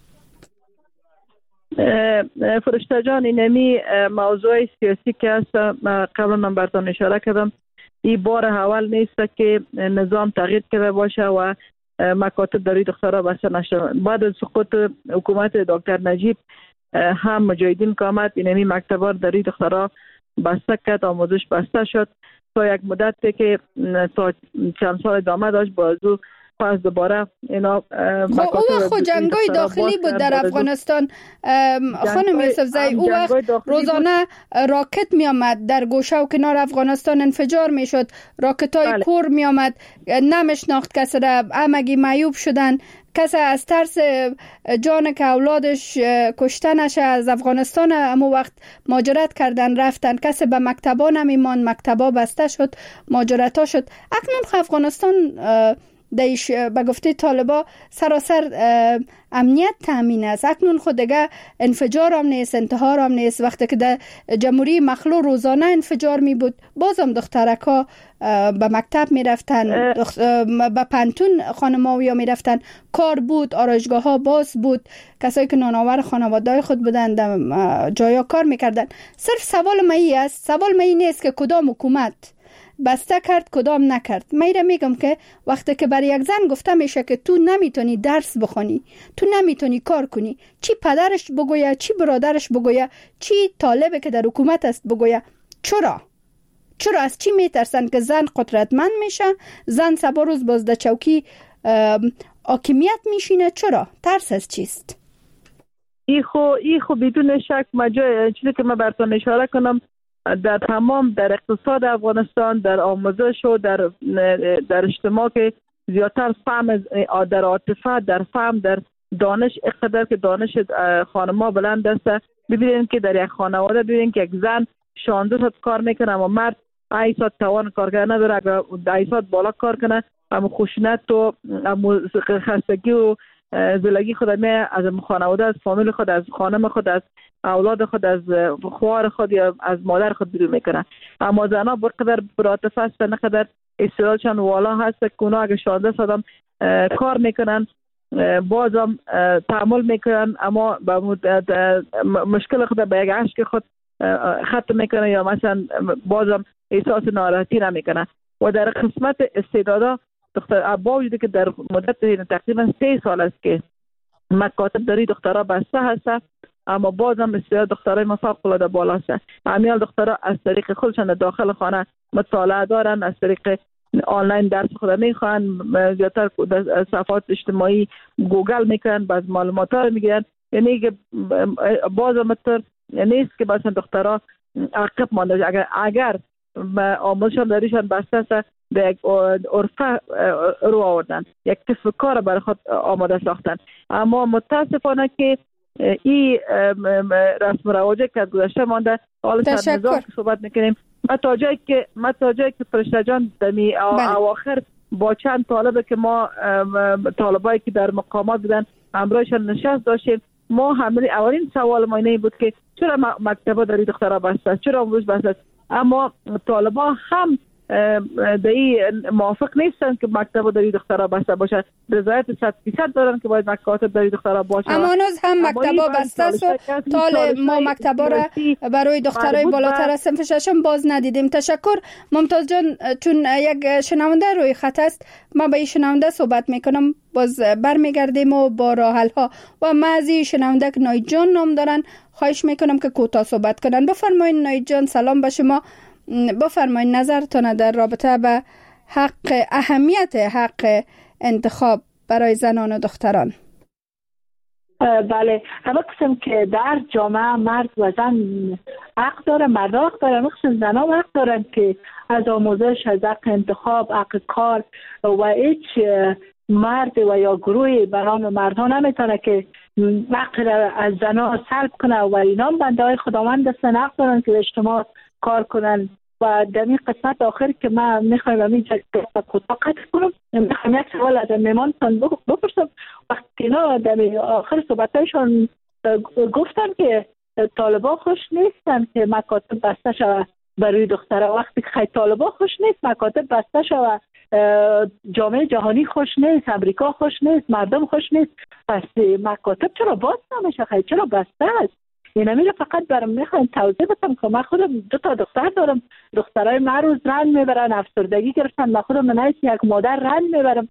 فرشته جان، اینمی موضوع سیاسی که هست، قبلا من براتون اشاره کردم، این بار اول نیست که نظام تغییر کرده باشه و مکاتب داری دخترها بسته نشد. بعد از سقوط حکومت دکتر نجیب هم مجاهدین که آمد، اینمی مکتبار داری دخترها بسته کرد، آموزش بسته شد تا یک مدتی که تا چند سال ادامه داشت. بازو پس دوباره اینا خود جنگای داخلی بود در افغانستان. خانم یوسف زئی، او وقت روزانه راکت می آمد در گوشه و کنار افغانستان، انفجار می شد، راکت های کور می آمد، نمیشناخت کسی را، همگی معیوب شدن. کسی از ترس جان که اولادش کشته نشه از افغانستان همو وقت مهاجرت کردن رفتن. کسی به مکتبا نمیمان، مکتبا بسته شد، مهاجرت شد. اکنون افغانستان دیش به گفته طالبا سراسر امنیت تامین است. اکنون خود دیگه انفجار هم نیست، انتحار هم نیست. وقتی که در جمهوری مخلو روزانه انفجار می بود، بازم دخترکا به مکتب می رفتن، به پنتون خانماویا می رفتن، کار بود، آرایشگاه ها باز بود، کسایی که نانآور خانواده خود بودن جایا کار می کردن. صرف سوال مایی است، سوال مایی نیست که کدام حکومت بسته کرد کدام نکرد. من میگم که وقتی که برای یک زن گفته میشه که تو نمیتونی درس بخونی، تو نمیتونی کار کنی، چی پدرش بگویه، چی برادرش بگویه، چی طالبه که در حکومت است بگویه، چرا از چی میترسن که زن قدرتمند میشه، زن سبا روز باز در چوکی حاکمیت میشینه؟ چرا؟ ترس از چیست؟ ای خو بدون شک چیزی که من براتون اشاره کنم، در تمام در اقتصاد افغانستان، در آموزش و در اجتماع که زیادتر فهم در عاطفه، در فهم، در دانش، اقتدار که دانش خانم‌ها بلند است. ببینید که در یک خانواده ببینید که یک زن 16 ساعت کار میکنه، اما مرد 8 ساعت توان کار کردن نداره. اگر 8 ساعت بالا کار کنه، اما خشونت و خستگی و زلگی خود از خانواده، از فامیل خود، از خانم خود، از اولاد خود، از خوار خود یا از مادر خود بیرون میکنه. اما زنها بقدر براتف هستن، نقدر استعدادشان والا هست که اونا اگر 16 ساعت کار میکنن بازم تحمل میکنن، اما مشکل خود به یک عشق خود ختم میکنه یا مثلا بازم احساس ناراحتی نمیکنه. و در قسمت استعدادا دختر با وجودی که در مدت تقریبا 3 سال است که مکاتب داری دخترها بسته هست، اما بازم استعداد دخترای ما فوق العاده بالا است. امیال دخترها از طریق خودشان داخل خانه مطالعه دارن، از طریق آنلاین درس خود میخوان، زیادتر صفحات اجتماعی گوگل میکنن، بعض معلومات ها میگیرن. یعنی که بازم نیست که مثلا دخترها عقب مانده. اگر آموزشان داریشان بسته است به یک عرفه رو آوردن، یک کسب کار برای خود آماده ساختن. اما متاسفانه که این رسم و رواجی که از گذشته مانده، حالا چند نظام که صحبت میکنیم، ما تا جایی که فرشته جان دمی اواخر با چند طالبه که ما طالبایی که در مقامات بودن همراهشان نشست داشتیم، ما اولین سوال ما اینه بود که چرا مکتبا داری دخترها بسته است، چرا امروز بسته است. اما طالبا هم موافق نیستن که مکتب داری دخترها بسته باشه، رضایت 100% دارن که باید مکاتب داری دخترها باشه. اما هنوز هم مکتبا بسته است و طالب ما مکتبا را برای دخترای بالاتر از صنف ششم باز ندیدیم. تشکر ممتاز جان. چون یک شنونده روی خط است، ما با این شنونده صحبت میکنم، باز برمیگردیم و با راه حل ها. و معزی شنونده که نایت جان نام دارن، خواهش میکنم که کوتاه صحبت کنن. بفرمایید نایت جان. سلام به شما. بفرمایید نظرتون در رابطه به اهمیت حق انتخاب برای زنان و دختران. بله، همه قسم که در جامعه مرد و زن حق داره، مرد حق داره، مخصوصا زن ها حق دارن که از آموزش، از حق انتخاب، حق کار و هیچ مرد و یا گروهی به نام مردها نمیتونه که حق از زن ها سلب کنه و اینا بنده های خداوند هستن، حق دارن که اجتماع کار کنن. و در این قسمت آخر که من میخوایم همینجا کوتاه قطع کنم، میخوایم یک سوال از مهمانتان بپرسم. وقتی اینا در آخر صحبتایشان گفتن که طالبا خوش نیستن که مکاتب بسته شود برای دخترها، وقتی که طالبا خوش نیست مکاتب بسته شود، جامعه جهانی خوش نیست، امریکا خوش نیست، مردم خوش نیست، پس مکاتب چرا باز نمیشه؟ چرا بسته است؟ اینا میره فقط برام میخوایم توضیح بدم که من خودم 2 تا دختر دارم، دخترای من روز رنج میبرن، افسردگی گرفتن، من خودم منایش یک مادر رنج میبرم.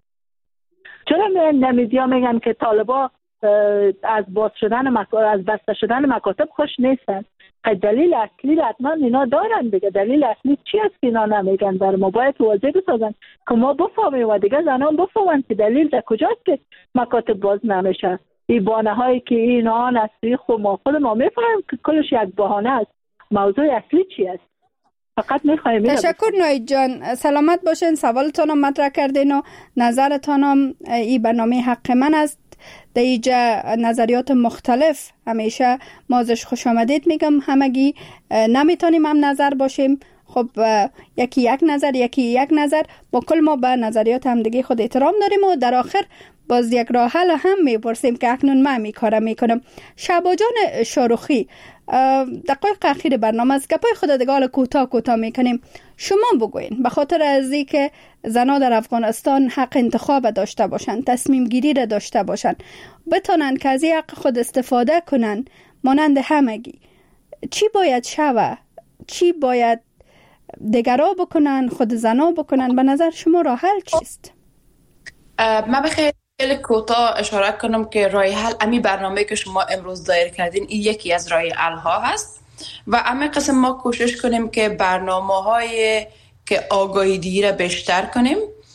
چرا نمیدیا میگن که طالبا از باز شدن از بسته شدن مکاتب خوش نیستن؟ دلیل اصلی حتما اینا دارن دیگه. دلیل اصلی چی است که اینا نمیگن؟ برای ما باید واضح بسازن که ما بفهمیم و دیگه زنان بفهمن که دلیل در کجاست که مکاتب باز نمیشه. این بانه هایی که این آن اصلی خود ما میفهمیم که کلش یک بهانه است. موضوع اصلی چی است؟ فقط میخوایم. تشکر نایت جان. سلامت باشین. سوالتان هم مطرح کردین و نظرتان هم این برنامه حق من است. در اینجا نظریات مختلف همیشه ما ازش خوش آمدید میگم. همگی نمیتونیم هم نظر باشیم. خب یکی یک نظر، یکی یک نظر. با کل ما به نظریات هم دیگه خود احترام داریم و در آخر باز یک راه حل هم میپرسیم که اکنون من میکارم میکنم. شعبا جان شاروخی، دقایق اخیر برنامه از گپای خود دگال کوتاه میکنیم. شما بگوین به خاطر از این که زنها در افغانستان حق انتخاب داشته باشن، تصمیم گیری را داشته باشن، بتونن که از این حق خود استفاده کنن مانند همگی، چی باید شوه؟ چی باید دیگرها بکنن؟ خود زنها بکنن؟ به نظر شما راه حل چیست؟ من بخیر کوتاه اشاره کنم که راه حل امی برنامه که شما امروز دایر کردین این یکی از راه حل ها هست و امی قسم ما کوشش کنیم که برنامه‌های که آگاهی دیگه را بیشتر کنیم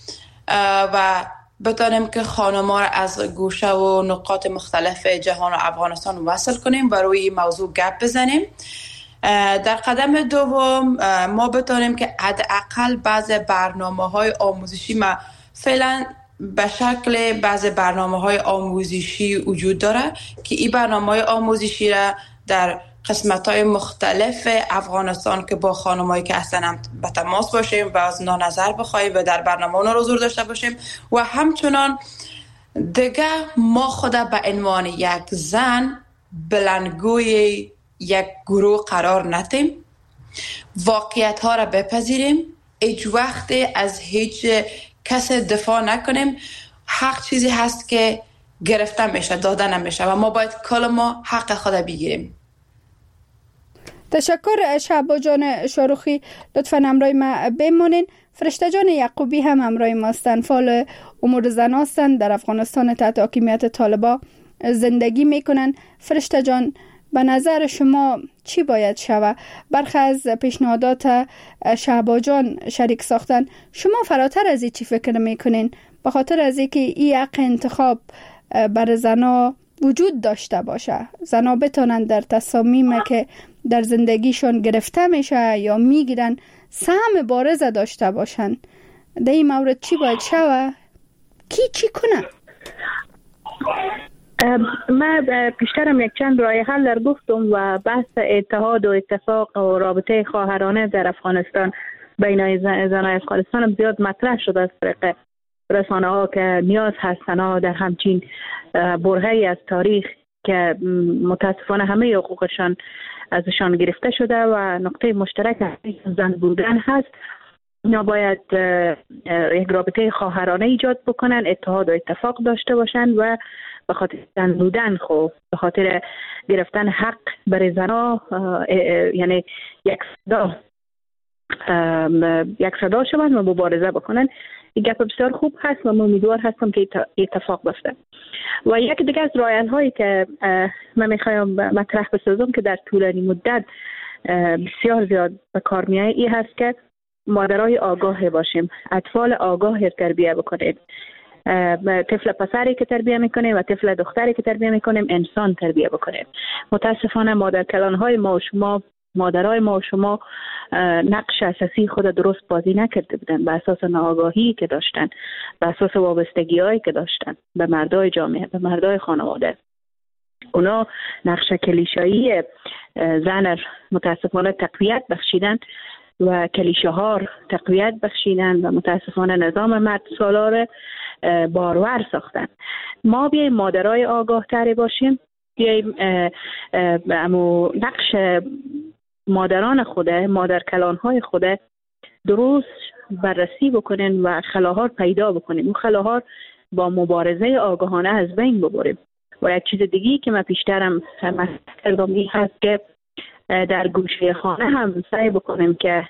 و بتونیم که خانم‌ها را از گوشه و نقاط مختلف جهان و افغانستان وصل کنیم و روی این موضوع گپ بزنیم. در قدم دوم ما بتونیم که حداقل بعض برنامه‌های آموزشی ما فعلا به شکل بعض برنامه‌های آموزشی وجود داره که این برنامه‌های آموزشی را در قسمت‌های مختلف افغانستان که با خانمایی که اصلا به تماس باشیم و از اونا نظر بخوایم و در برنامه اونا حضور داشته باشیم و همچنان دیگه ما خود به عنوان یک زن بلندگوی یک گروه قرار ندیم، واقعیت ها را بپذیریم، هیچ وقت از هیچ کس دفاع نکنیم. حق چیزی هست که گرفته میشه، داده نمیشه و ما باید کل ما حق خود بگیریم. تشکر شهبا جان شاروخی، لطفاً همراه ما بمونین. فرشته جان یعقوبی هم همراه ما هستن، فعال امور زن هستن، در افغانستان تحت حاکمیت طالبان زندگی میکنن. فرشته جان، به نظر شما چی باید شود؟ برخی از پیشنهادات شهبا جان شریک ساختن، شما فراتر از این چی فکر میکنین؟ به خاطر از اینکه این حق انتخاب بر زنا وجود داشته باشه، زنا بتونن در تصامیم که در زندگیشون گرفته میشه یا میگیرن سهم بارز داشته باشن، در این مورد چی باید شوه؟ کی چی کنه؟ من پیشترم یک چند راه حل در گفتم و بحث اتحاد و اتفاق و رابطه خواهرانه در افغانستان بین زنای افغانستان زیاد مطرح شده از طریق رسانه ها که نیاز هستن در همچین برهه‌ای از تاریخ که متاسفانه همه حقوقشان ازشان گرفته شده و نقطه مشترک زن بودن هست. اینا باید یک رابطه خواهرانه ایجاد بکنن، اتحاد و اتفاق داشته باشن و به خاطر زن بودن به خاطر گرفتن حق برای زنها یعنی یک صدا شوند و مبارزه بکنن. این گپ بسیار خوب هست و من امیدوار هستم که اتفاق بیفته. و یک دیگه از رایحه‌هایی که من میخوایم مطرح بسازم که در طولانی مدت بسیار زیاد به کار میاد، این هست که مادرای آگاه باشیم، اطفال آگاه تربیه بکنیم. طفل پسری که تربیه میکنیم و طفل دختری که تربیه میکنیم انسان تربیه بکنیم. متاسفانه مادرکلانهای ما و شما، مادرای ما و شما نقش اساسی خود درست بازی نکرده بودن، به اساس ناآگاهی که داشتن، به اساس وابستگی‌هایی که داشتن به مردای جامعه، به مردای خانواده. اونا نقش کلیشه‌ای زن متاسفانه تقویت بخشیدن و کلیشه ها تقویت بخشیدن و متاسفانه نظام مرد سالار بارور ساختن. ما بیاییم مادرای آگاه تری باشیم، بیاییم امو نقش مادران خوده، مادر کلانهای خوده درست بررسی بکنین و خلاها پیدا بکنیم. اون خلاها با مبارزه آگاهانه از بین ببریم. و یک چیز دیگی که من پیشترم مطرح کردم این هست که در گوشه خانه هم سعی بکنیم که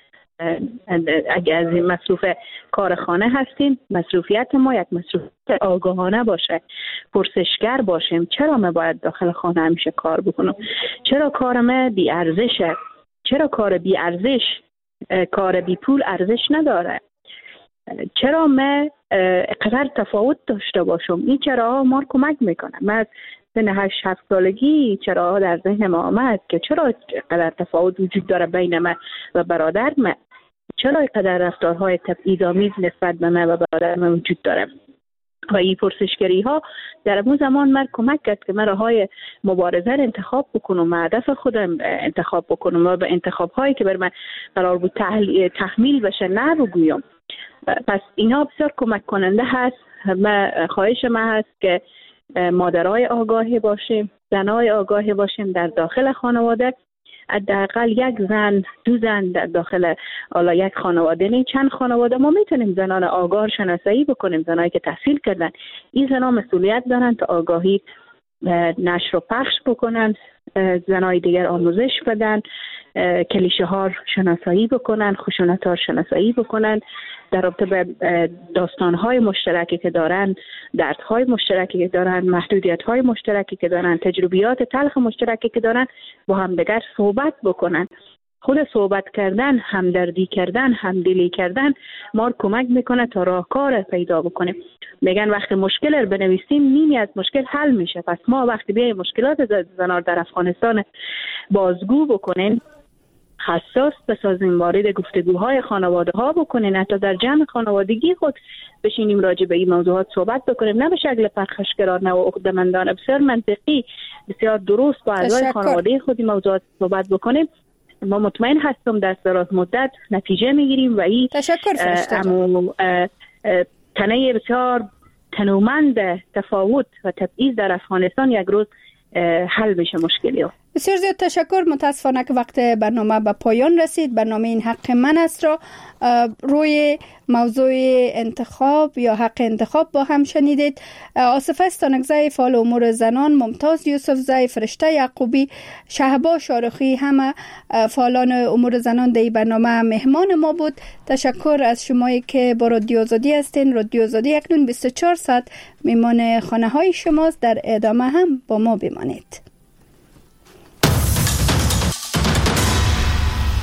اگر از این مصروف کار خانه هستیم، مصروفیت ما یک مصروفیت آگاهانه باشه، پرسشگر باشیم. چرا من باید داخل خانه همیشه کار بکنم؟ چرا کار من بی ارزشه؟ چرا کار بی ارزش، کار بی پول ارزش نداره؟ چرا من قدر تفاوت داشته باشم؟ این چرا ما کمک میکنه. من سن 8-7 سالگی چرا در ذهن ما آمد که چرا قدر تفاوت وجود داره بین من و برادر من؟ چرا قدر رفتارهای تبعیض‌آمیز نسبت به من و برادر من وجود داره؟ و این پرسشگری ها در اون زمان من کمک کرد که من راههای مبارزه را انتخاب بکنم، هدف خودم انتخاب بکنم و به انتخاب هایی که بر من قرار بود تحمیل بشه نه بگویم. پس اینا بسیار کمک کننده هست. خواهش من هست که مادرای آگاهی باشیم، زنای آگاهی باشیم در داخل خانواده. حداقل یک زن، دو زن در داخل یک خانواده، نه چند خانواده ما میتونیم زنان آگاه شناسایی بکنیم. زنایی که تحصیل کردن، این زنان مسئولیت دارن تا آگاهی نشر و پخش بکنن، زنای دیگر آموزش بدن، کلیشه ها شناسایی بکنن، خشونت ها شناسایی بکنن، در رابطه به داستان های مشترکی که دارن، درد های مشترکی که دارن، محدودیت های مشترکی که دارن، تجربیات تلخ مشترکی که دارن، با هم دیگر صحبت بکنن. خود صحبت کردن، همدردی کردن، همدلی کردن ما کمک میکنه تا راهکار پیدا بکنیم. میگن وقتی مشکل رو بنویسیم نیمی از مشکل حل میشه. پس ما وقتی بیایم مشکلات زنان در افغانستان بازگو بکنیم، حساس بسازیم، وارد گفتگوهای خانواده ها بکنین، حتی در جمع خانوادگی خود بشینیم راجع به این موضوعات صحبت بکنیم، نه به شکل پرخاشگرانه و عقده‌مندانه، بسیار منطقی، بسیار درست با اعضای خانواده خود این موضوعات صحبت بکنیم. ما مطمئن هستم در دراز مدت نتیجه میگیریم و این تنه بسیار تنومند تفاوت و تبعیض در افغانستان یک روز حل بشه مشکلی ها. بسیار زیاد تشکر. متاسفانه که وقت برنامه به پایان رسید. برنامه این حق من است را روی موضوع انتخاب یا حق انتخاب با هم شنیدید. آصف استانکزی فعال امور زنان، ممتاز یوسفزی، فرشته یعقوبی، شهبا شارخی، همه فعالان امور زنان در برنامه مهمان ما بود. تشکر از شمایی که با رادیو آزادی هستین. رادیو آزادی اکنون 24 ساعت میمان خانه های شماست. در ادامه هم با ما بمانید.